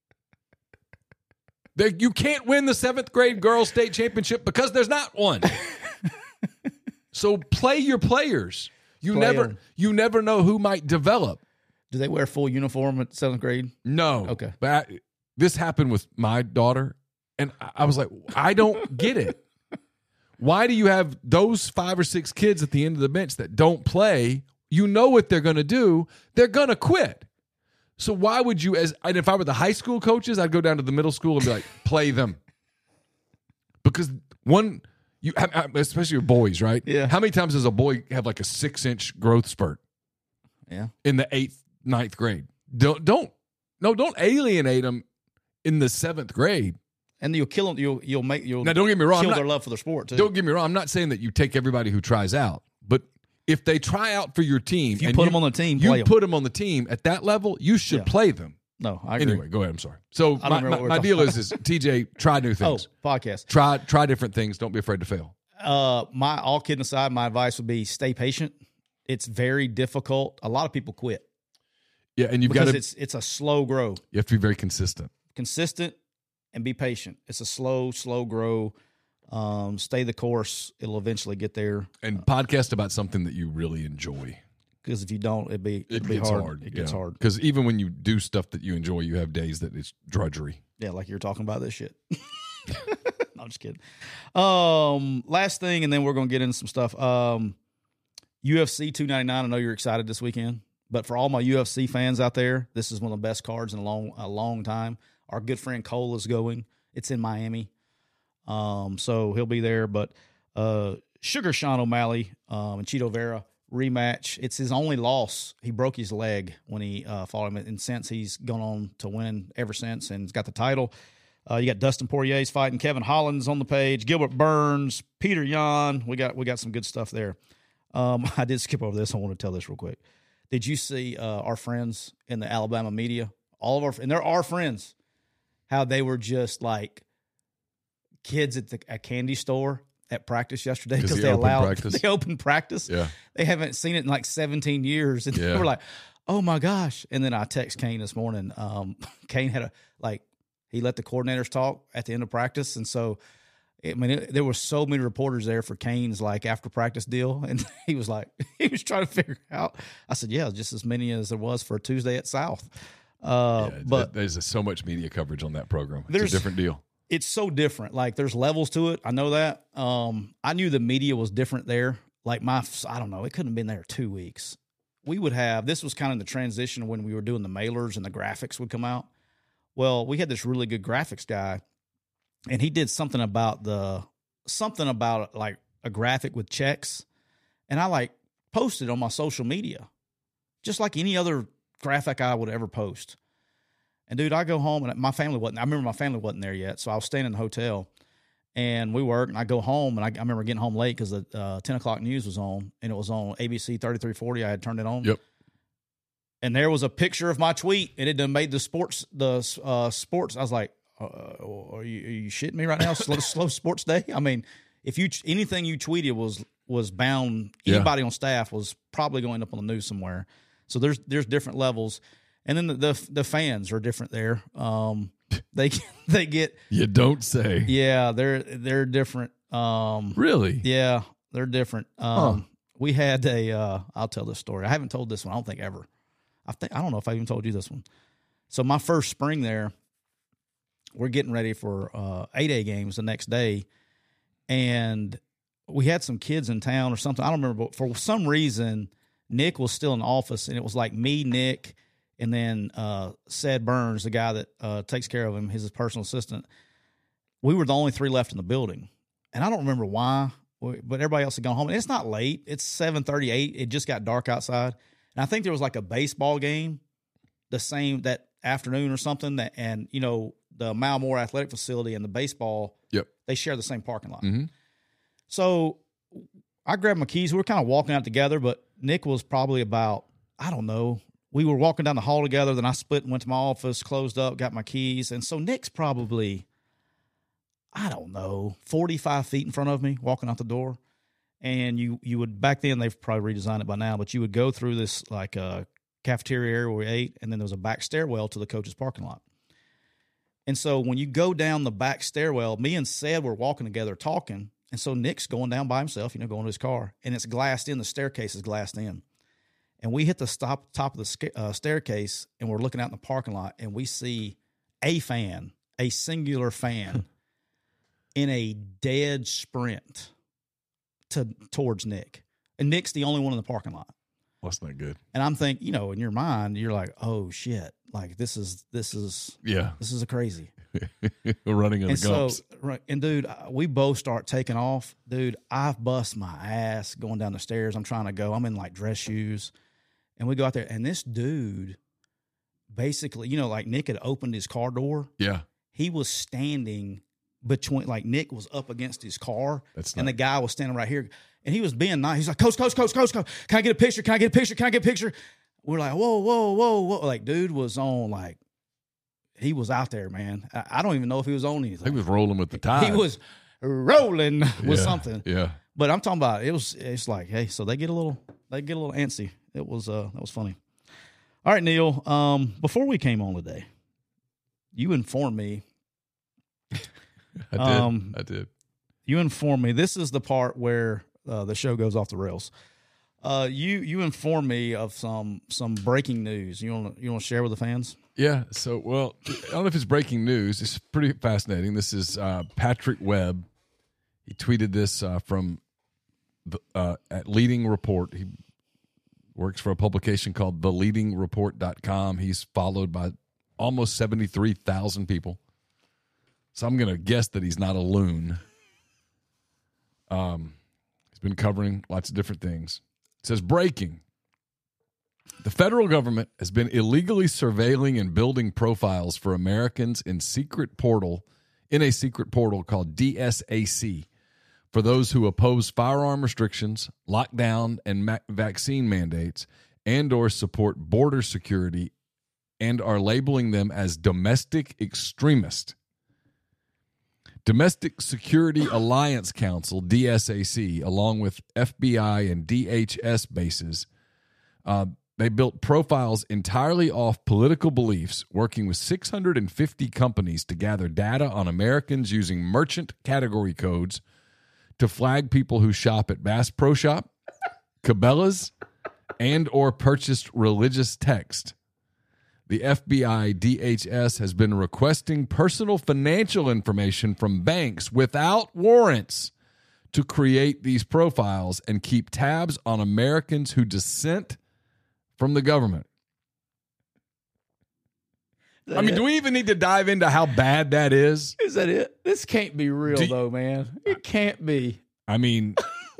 There, you can't win the seventh grade girls state championship because there's not one. So play your players. You Play never, them. you never know who might develop. Do they wear full uniform at seventh grade? No. Okay. But I, this happened with my daughter, and I, I was like, I don't get it. Why do you have those five or six kids at the end of the bench that don't play? You know what they're going to do. They're going to quit. So why would you, as and if I were the high school coaches, I'd go down to the middle school and be like, play them. Because one, you especially your boys, right? Yeah. How many times does a boy have like a six-inch growth spurt? Yeah. In the eighth, ninth grade. Don't, don't, no, don't alienate them in the seventh grade. And you'll kill them. You'll you'll make you'll now. Don't get me wrong. kill I'm their not, love for their sport too. Don't get me wrong. I'm not saying that you take everybody who tries out, but if they try out for your team, If you and put them on the team, you play them. put them on the team at that level. You should Yeah. play them. No, I agree. Anyway, go ahead. I'm sorry. So I don't my, remember my, what we're my talking deal about. is, is T J, try new Oh, things. podcast. Try try different things. Don't be afraid to fail. Uh, my all kidding aside, my advice would be stay patient. It's very difficult. A lot of people quit Yeah, and you've got because to it's it's a slow grow. you have to be very consistent. Consistent and be patient. It's a slow, slow grow. Um, stay the course. It'll eventually get there. And podcast about something that you really enjoy. Because if you don't, it'd be It it'd be gets hard. hard. It gets hard. Because even when you do stuff that you enjoy, you have days that it's drudgery. Yeah, like you're talking about this shit. No, I'm just kidding. Um, last thing, and then we're gonna get into some stuff. Um, U F C two ninety-nine. I know you're excited this weekend, but for all my U F C fans out there, this is one of the best cards in a long a long time. Our good friend Cole is going. It's in Miami, um, so he'll be there. But uh, Sugar Sean O'Malley um, and Chito Vera rematch. It's his only loss. He broke his leg when he uh, fought him, and since he's gone on to win ever since, and he's got the title. Uh, you got Dustin Poirier's fighting Kevin Holland's on the page, Gilbert Burns, Peter Yan. We got we got some good stuff there. Um, I did skip over this. I want to tell this real quick. Did you see uh, our friends in the Alabama media? All of our and they're our friends. How they were just like kids at the a candy store at practice yesterday because the they open allowed practice. they open practice. Yeah. They haven't seen it in like seventeen years, and Yeah. they were like, "Oh my gosh!" And then I text Kane this morning. Um, Kane had a like he let the coordinators talk at the end of practice, and so I mean it, there were so many reporters there for Kane's like after practice deal, and he was like he was trying to figure out. I said, "Yeah, just as many as there was for a Tuesday at South." Uh, Yeah, but there's so much media coverage on that program. It's There's- a different deal. it's so different. Like there's levels to it. I know that. Um, I knew the media was different there. Like my, I don't know, it couldn't have been there two weeks. we would have, this was kind of the transition when we were doing the mailers and the graphics would come out. Well, we had this really good graphics guy, and he did something about the, something about like a graphic with checks. And I like posted on my social media, just like any other graphic I would ever post. And dude, I go home and my family wasn't, I remember my family wasn't there yet. So I was staying in the hotel and we worked, and I go home, and I, I remember getting home late because the uh, ten o'clock news was on, and it was on A B C thirty-three forty. I had turned it on. Yep. And there was a picture of my tweet, and it done made the sports, the uh, sports. I was like, uh, are, you, are you shitting me right now? Slow, slow sports day. I mean, if you, anything you tweeted was, was bound, anybody yeah. on staff was probably going to end up on the news somewhere. So there's, there's different levels. And then the, the, the fans are different there. Um, They they get you don't say yeah they're they're different um really yeah they're different um huh. We had a uh I'll tell this story. I haven't told this one I don't think ever I think I don't know if I even told you this one. So my first spring there, we're getting ready for uh eight A games the next day, and we had some kids in town or something, I don't remember, but for some reason Nick was still in the office, and it was like me, Nick, and then uh, Sed Burns, the guy that uh, takes care of him, his personal assistant. We were the only three left in the building. And I don't remember why, but everybody else had gone home. And it's not late. It's seven thirty-eight. It just got dark outside. And I think there was like a baseball game the same that afternoon or something. That, and, you know, the Malmore Athletic Facility and the baseball, yep, they share the same parking lot. Mm-hmm. So I grabbed my keys. We were kind of walking out together, but Nick was probably about, I don't know, we were walking down the hall together. Then I split and went to my office, closed up, got my keys. And so Nick's probably, I don't know, forty-five feet in front of me walking out the door. And you, you would, back then they've probably redesigned it by now, but you would go through this like uh, cafeteria area where we ate, and then there was a back stairwell to the coach's parking lot. And so when you go down the back stairwell, me and Sed were walking together talking. And so Nick's going down by himself, you know, going to his car. And it's glassed in. The staircase is glassed in. And we hit the stop, top of the uh, staircase, and we're looking out in the parking lot, and we see a fan, a singular fan, in a dead sprint to towards Nick. And Nick's the only one in the parking lot. Well, that's not good. And I'm thinking, you know, in your mind, you're like, oh, shit. Like, this is, this is, yeah, this is a crazy. We're running in the and gumps. So, right, and, dude, we both start taking off. Dude, I've bust my ass going down the stairs. I'm trying to go. I'm in, like, dress shoes. And we go out there, and this dude basically, you know, like Nick had opened his car door. Yeah. He was standing between, like Nick was up against his car, That's and not- the guy was standing right here. And he was being nice. He's like, coach, coach, coach, coach, coach, can I get a picture? Can I get a picture? Can I get a picture? We're like, whoa, whoa, whoa, whoa. Like, dude was on, like, he was out there, man. I, I don't even know if he was on anything. He was rolling with the tide. He was rolling with yeah. something. Yeah. But I'm talking about, it was, it's like, hey, so they get a little, they get a little antsy. It was, uh, that was funny. All right, Neil, um, before we came on today, you informed me. I did. Um, I did. You informed me. This is the part where uh, the show goes off the rails. Uh, you you informed me of some some breaking news. You want you want to share with the fans? Yeah. So, well, I don't know if it's breaking news. It's pretty fascinating. This is uh, Patrick Webb. He tweeted this uh, from the, uh, at Leading Report. He works for a publication called the leading report dot com. He's followed by almost seventy-three thousand people. So I'm going to guess that he's not a loon. Um, he's been covering lots of different things. It says, breaking. The federal government has been illegally surveilling and building profiles for Americans in secret portal, in a secret portal called D S A C, for those who oppose firearm restrictions, lockdown and ma- vaccine mandates, and or support border security, and are labeling them as domestic extremist. Domestic Security Alliance Council, D S A C, along with F B I and D H S bases, uh, they built profiles entirely off political beliefs, working with six hundred fifty companies to gather data on Americans using merchant category codes to flag people who shop at Bass Pro Shop, Cabela's, and or purchased religious text. The F B I D H S has been requesting personal financial information from banks without warrants to create these profiles and keep tabs on Americans who dissent from the government. I mean, it? do we even need to dive into how bad that is? Is that it? This can't be real, Do- though, man. It can't be. I mean,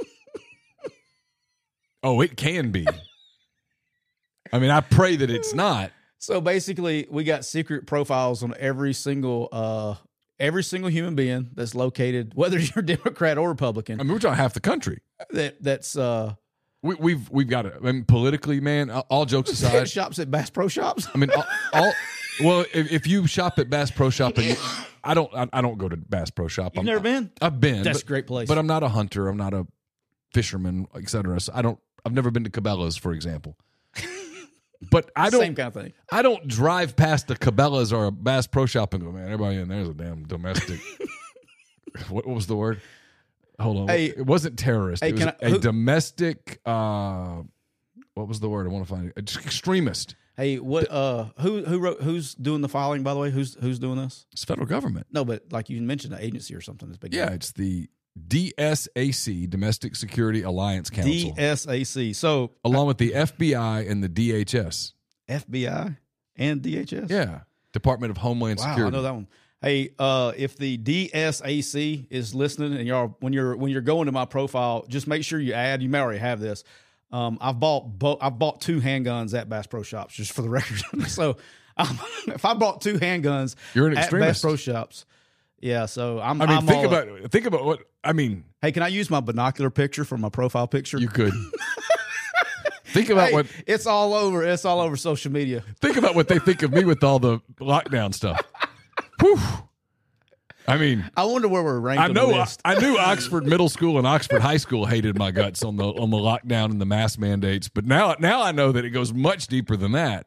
oh, it can be. I mean, I pray that it's not. So basically, we got secret profiles on every single uh, every single human being that's located, whether you're Democrat or Republican. I mean, we're talking half the country. That that's uh, We, we've we've got it. I mean, politically, man. All jokes aside, shops at Bass Pro Shops. I mean, all, all well, if, if you shop at Bass Pro Shop, and you, I don't, I, I don't go to Bass Pro Shop. You've I'm, never been? I've been. That's but, a great place. But I'm not a hunter. I'm not a fisherman, et cetera. So I don't. I've never been to Cabela's, for example. But I don't. Same kind of thing. I don't drive past a Cabela's or a Bass Pro Shop and go, man, everybody in there's a damn domestic. what, what was the word? Hold on. Hey, it wasn't terrorist. hey, it was can I- a who- domestic. Uh, what was the word? I want to find it. Just extremist. Hey, what? Uh, who who wrote? Who's doing the filing? By the way, who's who's doing this? It's federal government. No, but like you mentioned, an agency or something. This big. Yeah, it's the D S A C, Domestic Security Alliance Council, D S A C. So along with the F B I and the D H S. F B I and D H S. Yeah, Department of Homeland Wow, Security. I know that one. Hey, uh, if the D S A C is listening, and y'all, when you're when you're going to my profile, just make sure you add. You may already have this. Um, I've bought bo- I've bought two handguns at Bass Pro Shops, just for the record. So, um, if I bought two handguns, You're an at extremist. Bass Pro Shops, yeah. So I'm. I mean, I'm think all- about think about what I mean. Hey, can I use my binocular picture for my profile picture? You could think about Hey, what it's all over. It's all over social media. think about what they think of me with all the lockdown stuff. Whew. I mean, I wonder where we're ranked. I on know the I, list. I knew Oxford Middle School and Oxford High School hated my guts on the on the lockdown and the mask mandates, but now now I know that it goes much deeper than that.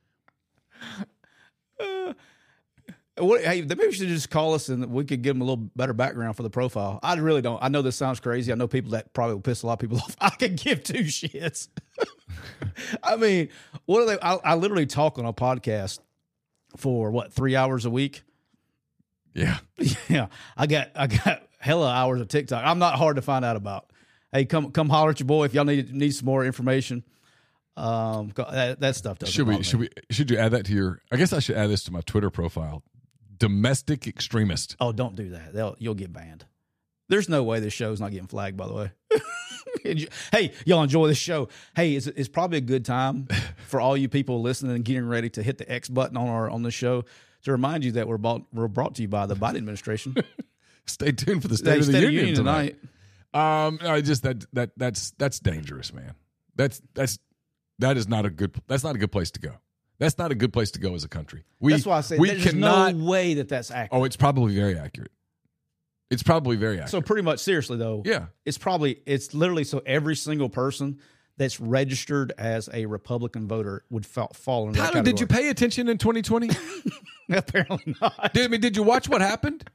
What, hey, maybe we should just call us and we could give them a little better background for the profile. I really don't. I know this sounds crazy. I know people that probably will piss a lot of people off. I could give two shits. I mean, what are they? I, I literally talk on a podcast for what, three hours a week? Yeah. Yeah, I got I got hella hours of TikTok. I'm not hard to find out about. Hey, come come holler at your boy if y'all need need some more information. Um, that, that stuff doesn't. Should bother we should me. we should you add that to your I guess I should add this to my Twitter profile. Domestic extremist. Oh, don't do that. They'll, you'll get banned. There's no way this show's not getting flagged, by the way. Hey, y'all enjoy this show. Hey, it's, it's probably a good time for all you people listening and getting ready to hit the X button on our on the show to remind you that we're bought, we're brought to you by the Biden administration. Stay tuned for the State Hey, of the State of Union, Union tonight. tonight. Um, I just that that that's that's dangerous, man. That's that's that is not a good. That's not a good place to go. That's not a good place to go as a country. We, That's why I say we there's cannot. no way that that's accurate. Oh, it's probably very accurate. It's probably very accurate. So pretty much, seriously though, yeah, it's probably it's literally so every single person that's registered as a Republican voter would fall, fall into that Tyler, did you category. pay attention in twenty twenty? Apparently not. Did, I mean, did you watch what happened?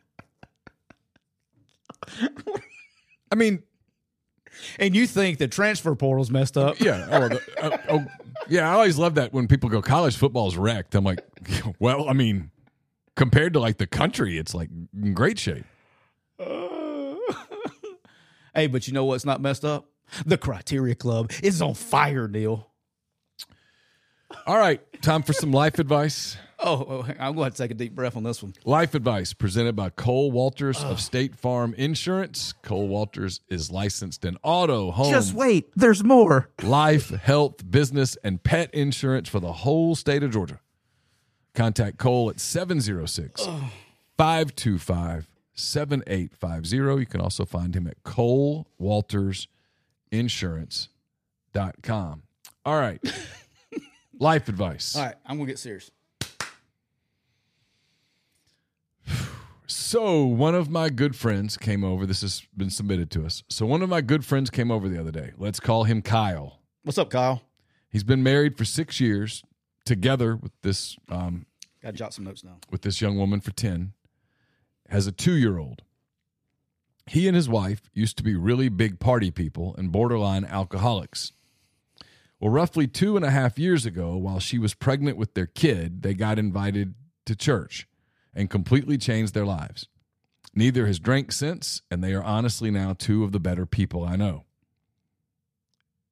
I mean, And you think the transfer portal's messed up? yeah. Oh, the, uh, oh, yeah. I always love that when people go, college football's wrecked. I'm like, well, I mean, compared to like the country, it's like in great shape. Hey, but you know what's not messed up? The Criteria Club is on fire, Neil. All right, time for some life advice. Oh, oh, I'm going to take a deep breath on this one. Life advice presented by Cole Walters of State Farm Insurance. Cole Walters is licensed in auto, home, wait, there's more. life, health, business, and pet insurance for the whole state of Georgia. Contact Cole at seven oh six, five two five, seven eight five zero. You can also find him at cole walters insurance dot com. All right. Life advice. All right, I'm going to get serious. So one of my good friends came over. This has been submitted to us. So one of my good friends came over the other day. Let's call him Kyle. What's up, Kyle? He's been married for six years, together with this um, Got to jot some notes now. with this young woman for ten. Has a two-year-old. He and his wife used to be really big party people and borderline alcoholics. Well, roughly two and a half years ago, while she was pregnant with their kid, they got invited to church and completely changed their lives. Neither has drank since, and they are honestly now two of the better people I know.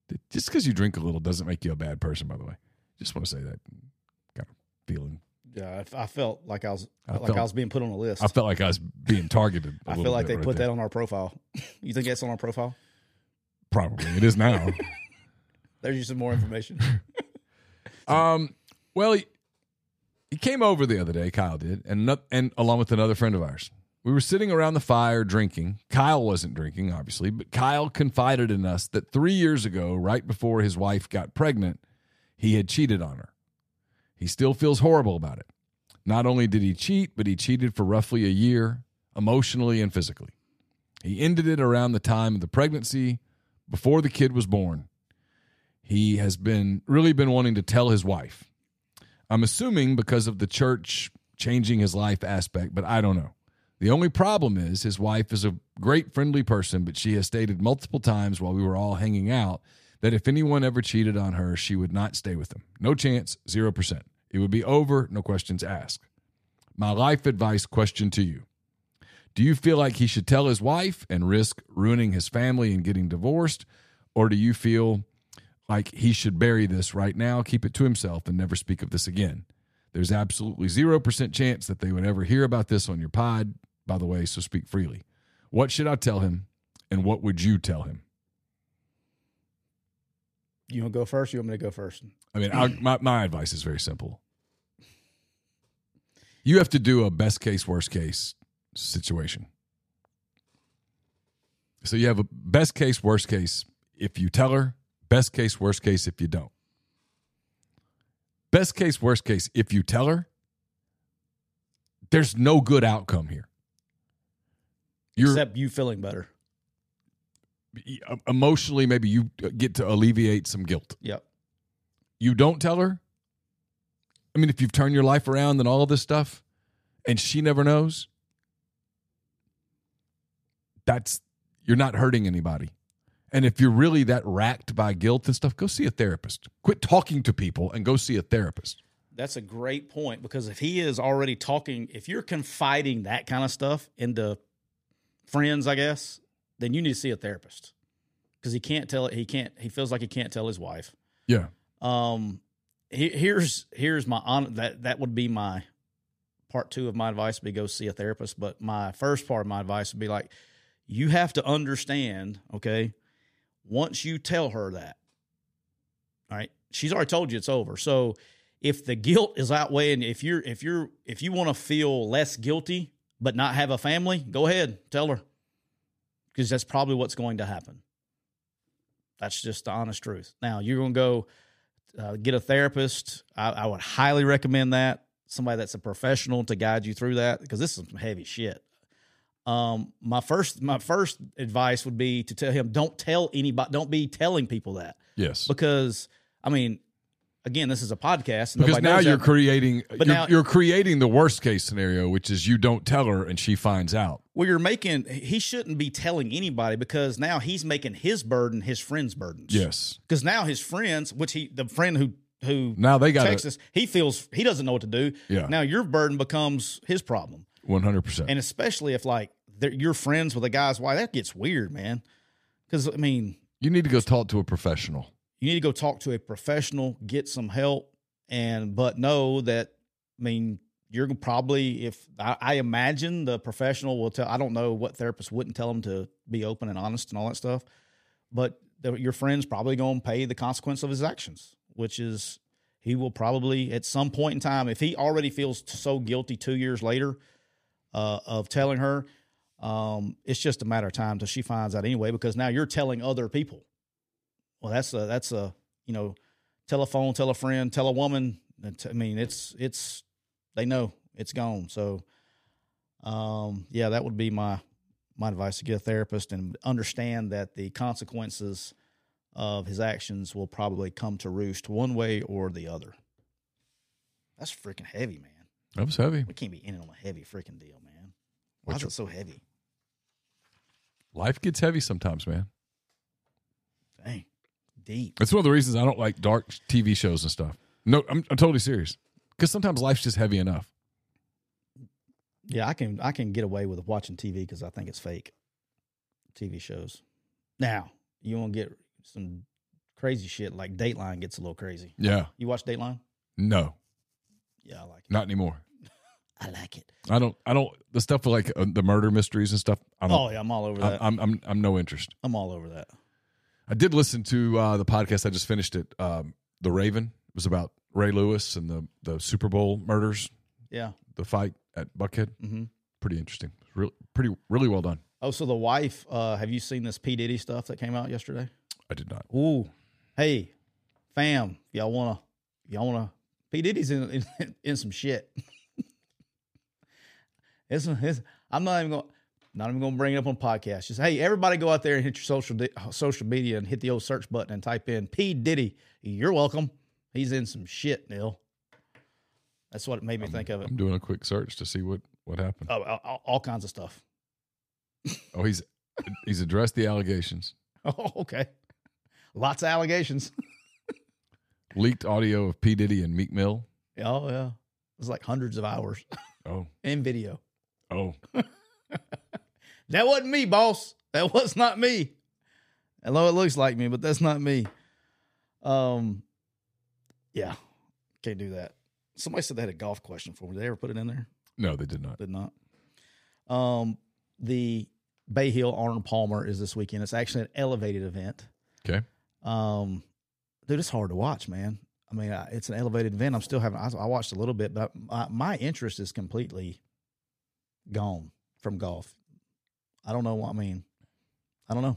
Just because you drink a little doesn't make you a bad person, by the way. Just want to say that kind of feeling. Yeah, I, I felt like I was I like felt- I was being put on a list. I felt like I was being targeted. a I feel little like bit they right put there. that on our profile. You think that's on our profile? Probably. It is now. There's you some more information. um. Well, he, he came over the other day, Kyle did, and, no- and along with another friend of ours. We were sitting around the fire drinking. Kyle wasn't drinking, obviously, but Kyle confided in us that three years ago, right before his wife got pregnant, he had cheated on her. He still feels horrible about it. Not only did he cheat, but he cheated for roughly a year, emotionally and physically. He ended it around the time of the pregnancy, before the kid was born. He has been really been wanting to tell his wife. I'm assuming because of the church changing his life aspect, but I don't know. The only problem is his wife is a great friendly person, but she has stated multiple times while we were all hanging out that if anyone ever cheated on her, she would not stay with them. No chance, zero percent. It would be over, no questions asked. My life advice question to you. Do you feel like he should tell his wife and risk ruining his family and getting divorced? Or do you feel like he should bury this right now, keep it to himself, and never speak of this again? There's absolutely zero percent chance that they would ever hear about this on your pod, by the way, so speak freely. What should I tell him, and what would you tell him? You want to go first? Or you want me to go first? I mean, I, my, my advice is very simple. You have to do a best case, worst case situation. So you have a best case, worst case if you tell her, best case, worst case if you don't. Best case, worst case if you tell her, there's no good outcome here. You're, Except you feeling better. emotionally, maybe you get to alleviate some guilt. Yep. You don't tell her. I mean, if you've turned your life around and all of this stuff, and she never knows, that's you're not hurting anybody. And if you're really that racked by guilt and stuff, go see a therapist. Quit talking to people and go see a therapist. That's a great point, because if he is already talking, if you're confiding that kind of stuff into friends, I guess, then you need to see a therapist, because he can't tell it. He can't. He feels like he can't tell his wife. Yeah. Um. He, here's here's my on that that would be my part two of my advice would be go see a therapist. But my first part of my advice would be like, you have to understand. Okay, once you tell her that, all right, she's already told you it's over. So if the guilt is outweighing, if you're if you're if you want to feel less guilty but not have a family, go ahead, tell her, because that's probably what's going to happen. That's just the honest truth. Now, you're going to go uh, get a therapist. I, I would highly recommend that. Somebody that's a professional to guide you through that, because this is some heavy shit. Um, my first my first advice would be to tell him, don't tell anybody, don't be telling people that. Yes. Because, I mean, again, this is a podcast. And Because nobody now knows you're that. creating But you're, now- you're creating the worst case scenario, which is you don't tell her and she finds out. Well, you're making, he shouldn't be telling anybody, because now he's making his burden his friend's burdens. Yes. Because now his friends, which he, the friend who, who Now they got texts us, he feels he doesn't know what to do. Yeah. Now your burden becomes his problem. one hundred percent. And especially if like they're, you're friends with a guy's wife, that gets weird, man. Because, I mean, You need to go talk to a professional. you need to go talk to a professional, get some help, and but know that, I mean, you're gonna probably, if I, I imagine the professional will tell, I don't know what therapist wouldn't tell them to be open and honest and all that stuff, but the, your friend's probably going to pay the consequence of his actions, which is he will probably at some point in time, if he already feels so guilty two years later uh, of telling her, um, it's just a matter of time till she finds out anyway, because now you're telling other people. Well, that's a, that's a, you know, tell a phone, tell a friend, tell a woman. I mean, it's, it's, they know it's gone. So, um, yeah, that would be my, my advice, to get a therapist and understand that the consequences of his actions will probably come to roost one way or the other. That's freaking heavy, man. That was heavy. We can't be in it on a heavy freaking deal, man. Why is it so heavy? Life gets heavy sometimes, man. Dang. Deep. It's one of the reasons I don't like dark T V shows and stuff. No, I'm, I'm totally serious. Because sometimes life's just heavy enough. Yeah, I can I can get away with watching T V because I think it's fake. T V shows. Now, you want to get some crazy shit like Dateline gets a little crazy. Yeah. You watch Dateline? No, Yeah, I like it. not anymore. I like it. I don't. I don't. The stuff with like uh, the murder mysteries and stuff. I don't. Oh yeah, I'm all over that. I'm, I'm. I'm. I'm no interest. I'm all over that. I did listen to uh, the podcast. I just finished it. Um, the Raven. It was about Ray Lewis and the the Super Bowl murders. Yeah. The fight at Buckhead. Mm-hmm. Pretty interesting. Really, pretty, really well done. Oh, so the wife, uh, have you seen this P. Diddy stuff that came out yesterday? I did not. Ooh. Hey, fam, y'all want to, y'all want to, P. Diddy's in, in, in some shit. it's, it's, I'm not even going not even going to bring it up on podcast. Just, hey, everybody go out there and hit your social di- social media and hit the old search button and type in P. Diddy. You're welcome. He's in some shit, Neil. That's what it made me I'm, think of it. I'm doing a quick search to see what, what happened. Oh, all, all kinds of stuff. Oh, he's he's addressed the allegations. Oh, okay. Lots of allegations. Leaked audio of P. Diddy and Meek Mill. Oh, yeah. It was like hundreds of hours Oh, in video. oh. That wasn't me, boss. That was not me. Although it looks like me, but that's not me. Um, yeah. Can't do that. Somebody said they had a golf question for me. Did they ever put it in there? No, they did not. Did not. Um, the Bay Hill Arnold Palmer is this weekend. It's actually an elevated event. Okay. Um, dude, it's hard to watch, man. I mean, I, it's an elevated event. I'm still having, I, I watched a little bit, but my, my interest is completely gone from golf. I don't know what I mean. I don't know.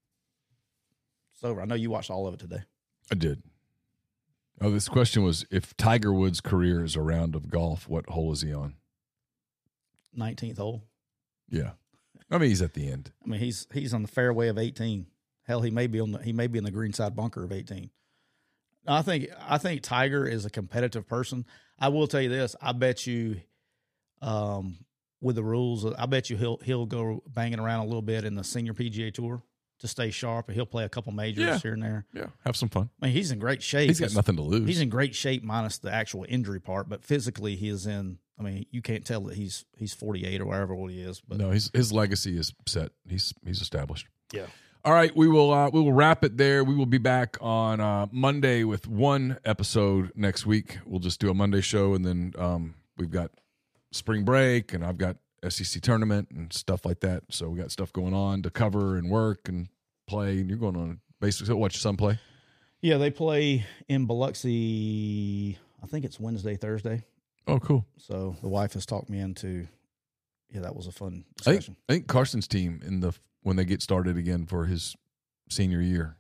It's over. I know you watched all of it today. I did. Oh, this question was, if Tiger Woods' career is a round of golf, what hole is he on? nineteenth hole. Yeah. I mean, he's at the end. I mean, he's he's on the fairway of eighteen. Hell, he may be on the he may be in the greenside bunker of eighteen. I think I think Tiger is a competitive person. I will tell you this: I bet you, um, with the rules, I bet you he'll he'll go banging around a little bit in the Senior P G A Tour to stay sharp, and he'll play a couple majors Yeah. here and there. Yeah. Have some fun. I mean, he's in great shape. He's got nothing to lose. He's in great shape minus the actual injury part, but physically he is in. I mean, you can't tell that he's he's forty-eight or whatever what he is. But no, his his legacy is set. He's he's established. yeah. All right, we will uh, we will wrap it there. We will be back on uh, Monday with one episode next week. We'll just do a Monday show, and then um, we've got spring break, and I've got S E C tournament and stuff like that. So we got stuff going on to cover and work and play. And you're going on basically watch your son play. Yeah, they play in Biloxi. I think it's Wednesday, Thursday. Oh, cool. So the wife has talked me into. Yeah, that was a fun I think, discussion. I think Carson's team in the when they get started again for his senior year.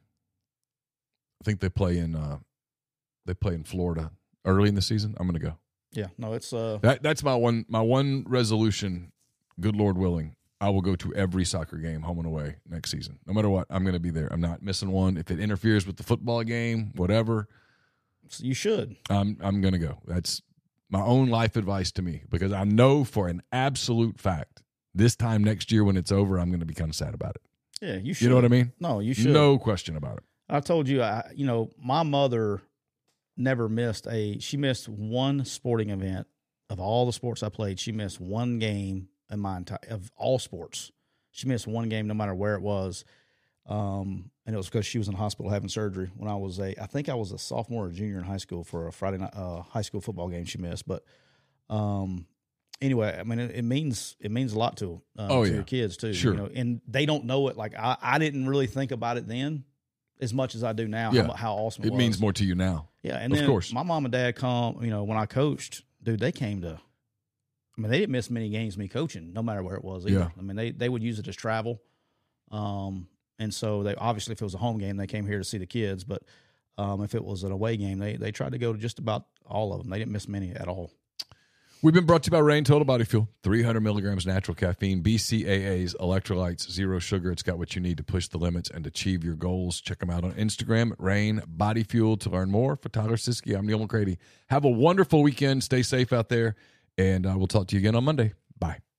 I think they play in uh, they play in Florida early in the season. I'm going to go. Yeah, no, it's uh, That that's my one my one resolution. Good Lord willing, I will go to every soccer game, home and away, next season. No matter what, I'm going to be there. I'm not missing one. If it interferes with the football game, whatever, you should. I'm I'm going to go. That's my own life advice to me, because I know for an absolute fact this time next year when it's over, I'm going to be kind of sad about it. Yeah, you should. You know what I mean? No, you should. No question about it. I told you, I you know, my mother never missed a. She missed one sporting event of all the sports I played. She missed one game in my entire of all sports. She missed one game, no matter where it was, um, and it was because she was in the hospital having surgery. When I was a, I think I was a sophomore or junior in high school for a Friday night uh, high school football game. She missed, but um, anyway, I mean, it, it means it means a lot to uh, Oh, to yeah. your kids too. Sure. You know, and they don't know it. Like I, I didn't really think about it then as much as I do now. Yeah. How, how awesome it, It was. means more to you now. Yeah, and Of then course. my mom and dad come. You know, when I coached, dude, they came to. I mean, they didn't miss many games me coaching, no matter where it was either. Yeah. I mean, they they would use it as travel, um, and so they obviously if it was a home game, they came here to see the kids. But um, if it was an away game, they they tried to go to just about all of them. They didn't miss many at all. We've been brought to you by Rain Total Body Fuel. three hundred milligrams natural caffeine, B C A As, electrolytes, zero sugar. It's got what you need to push the limits and achieve your goals. Check them out on Instagram at Rain Body Fuel to learn more. For Tyler Siskey, I'm Neil McCready. Have a wonderful weekend. Stay safe out there, and uh, we'll talk to you again on Monday. Bye.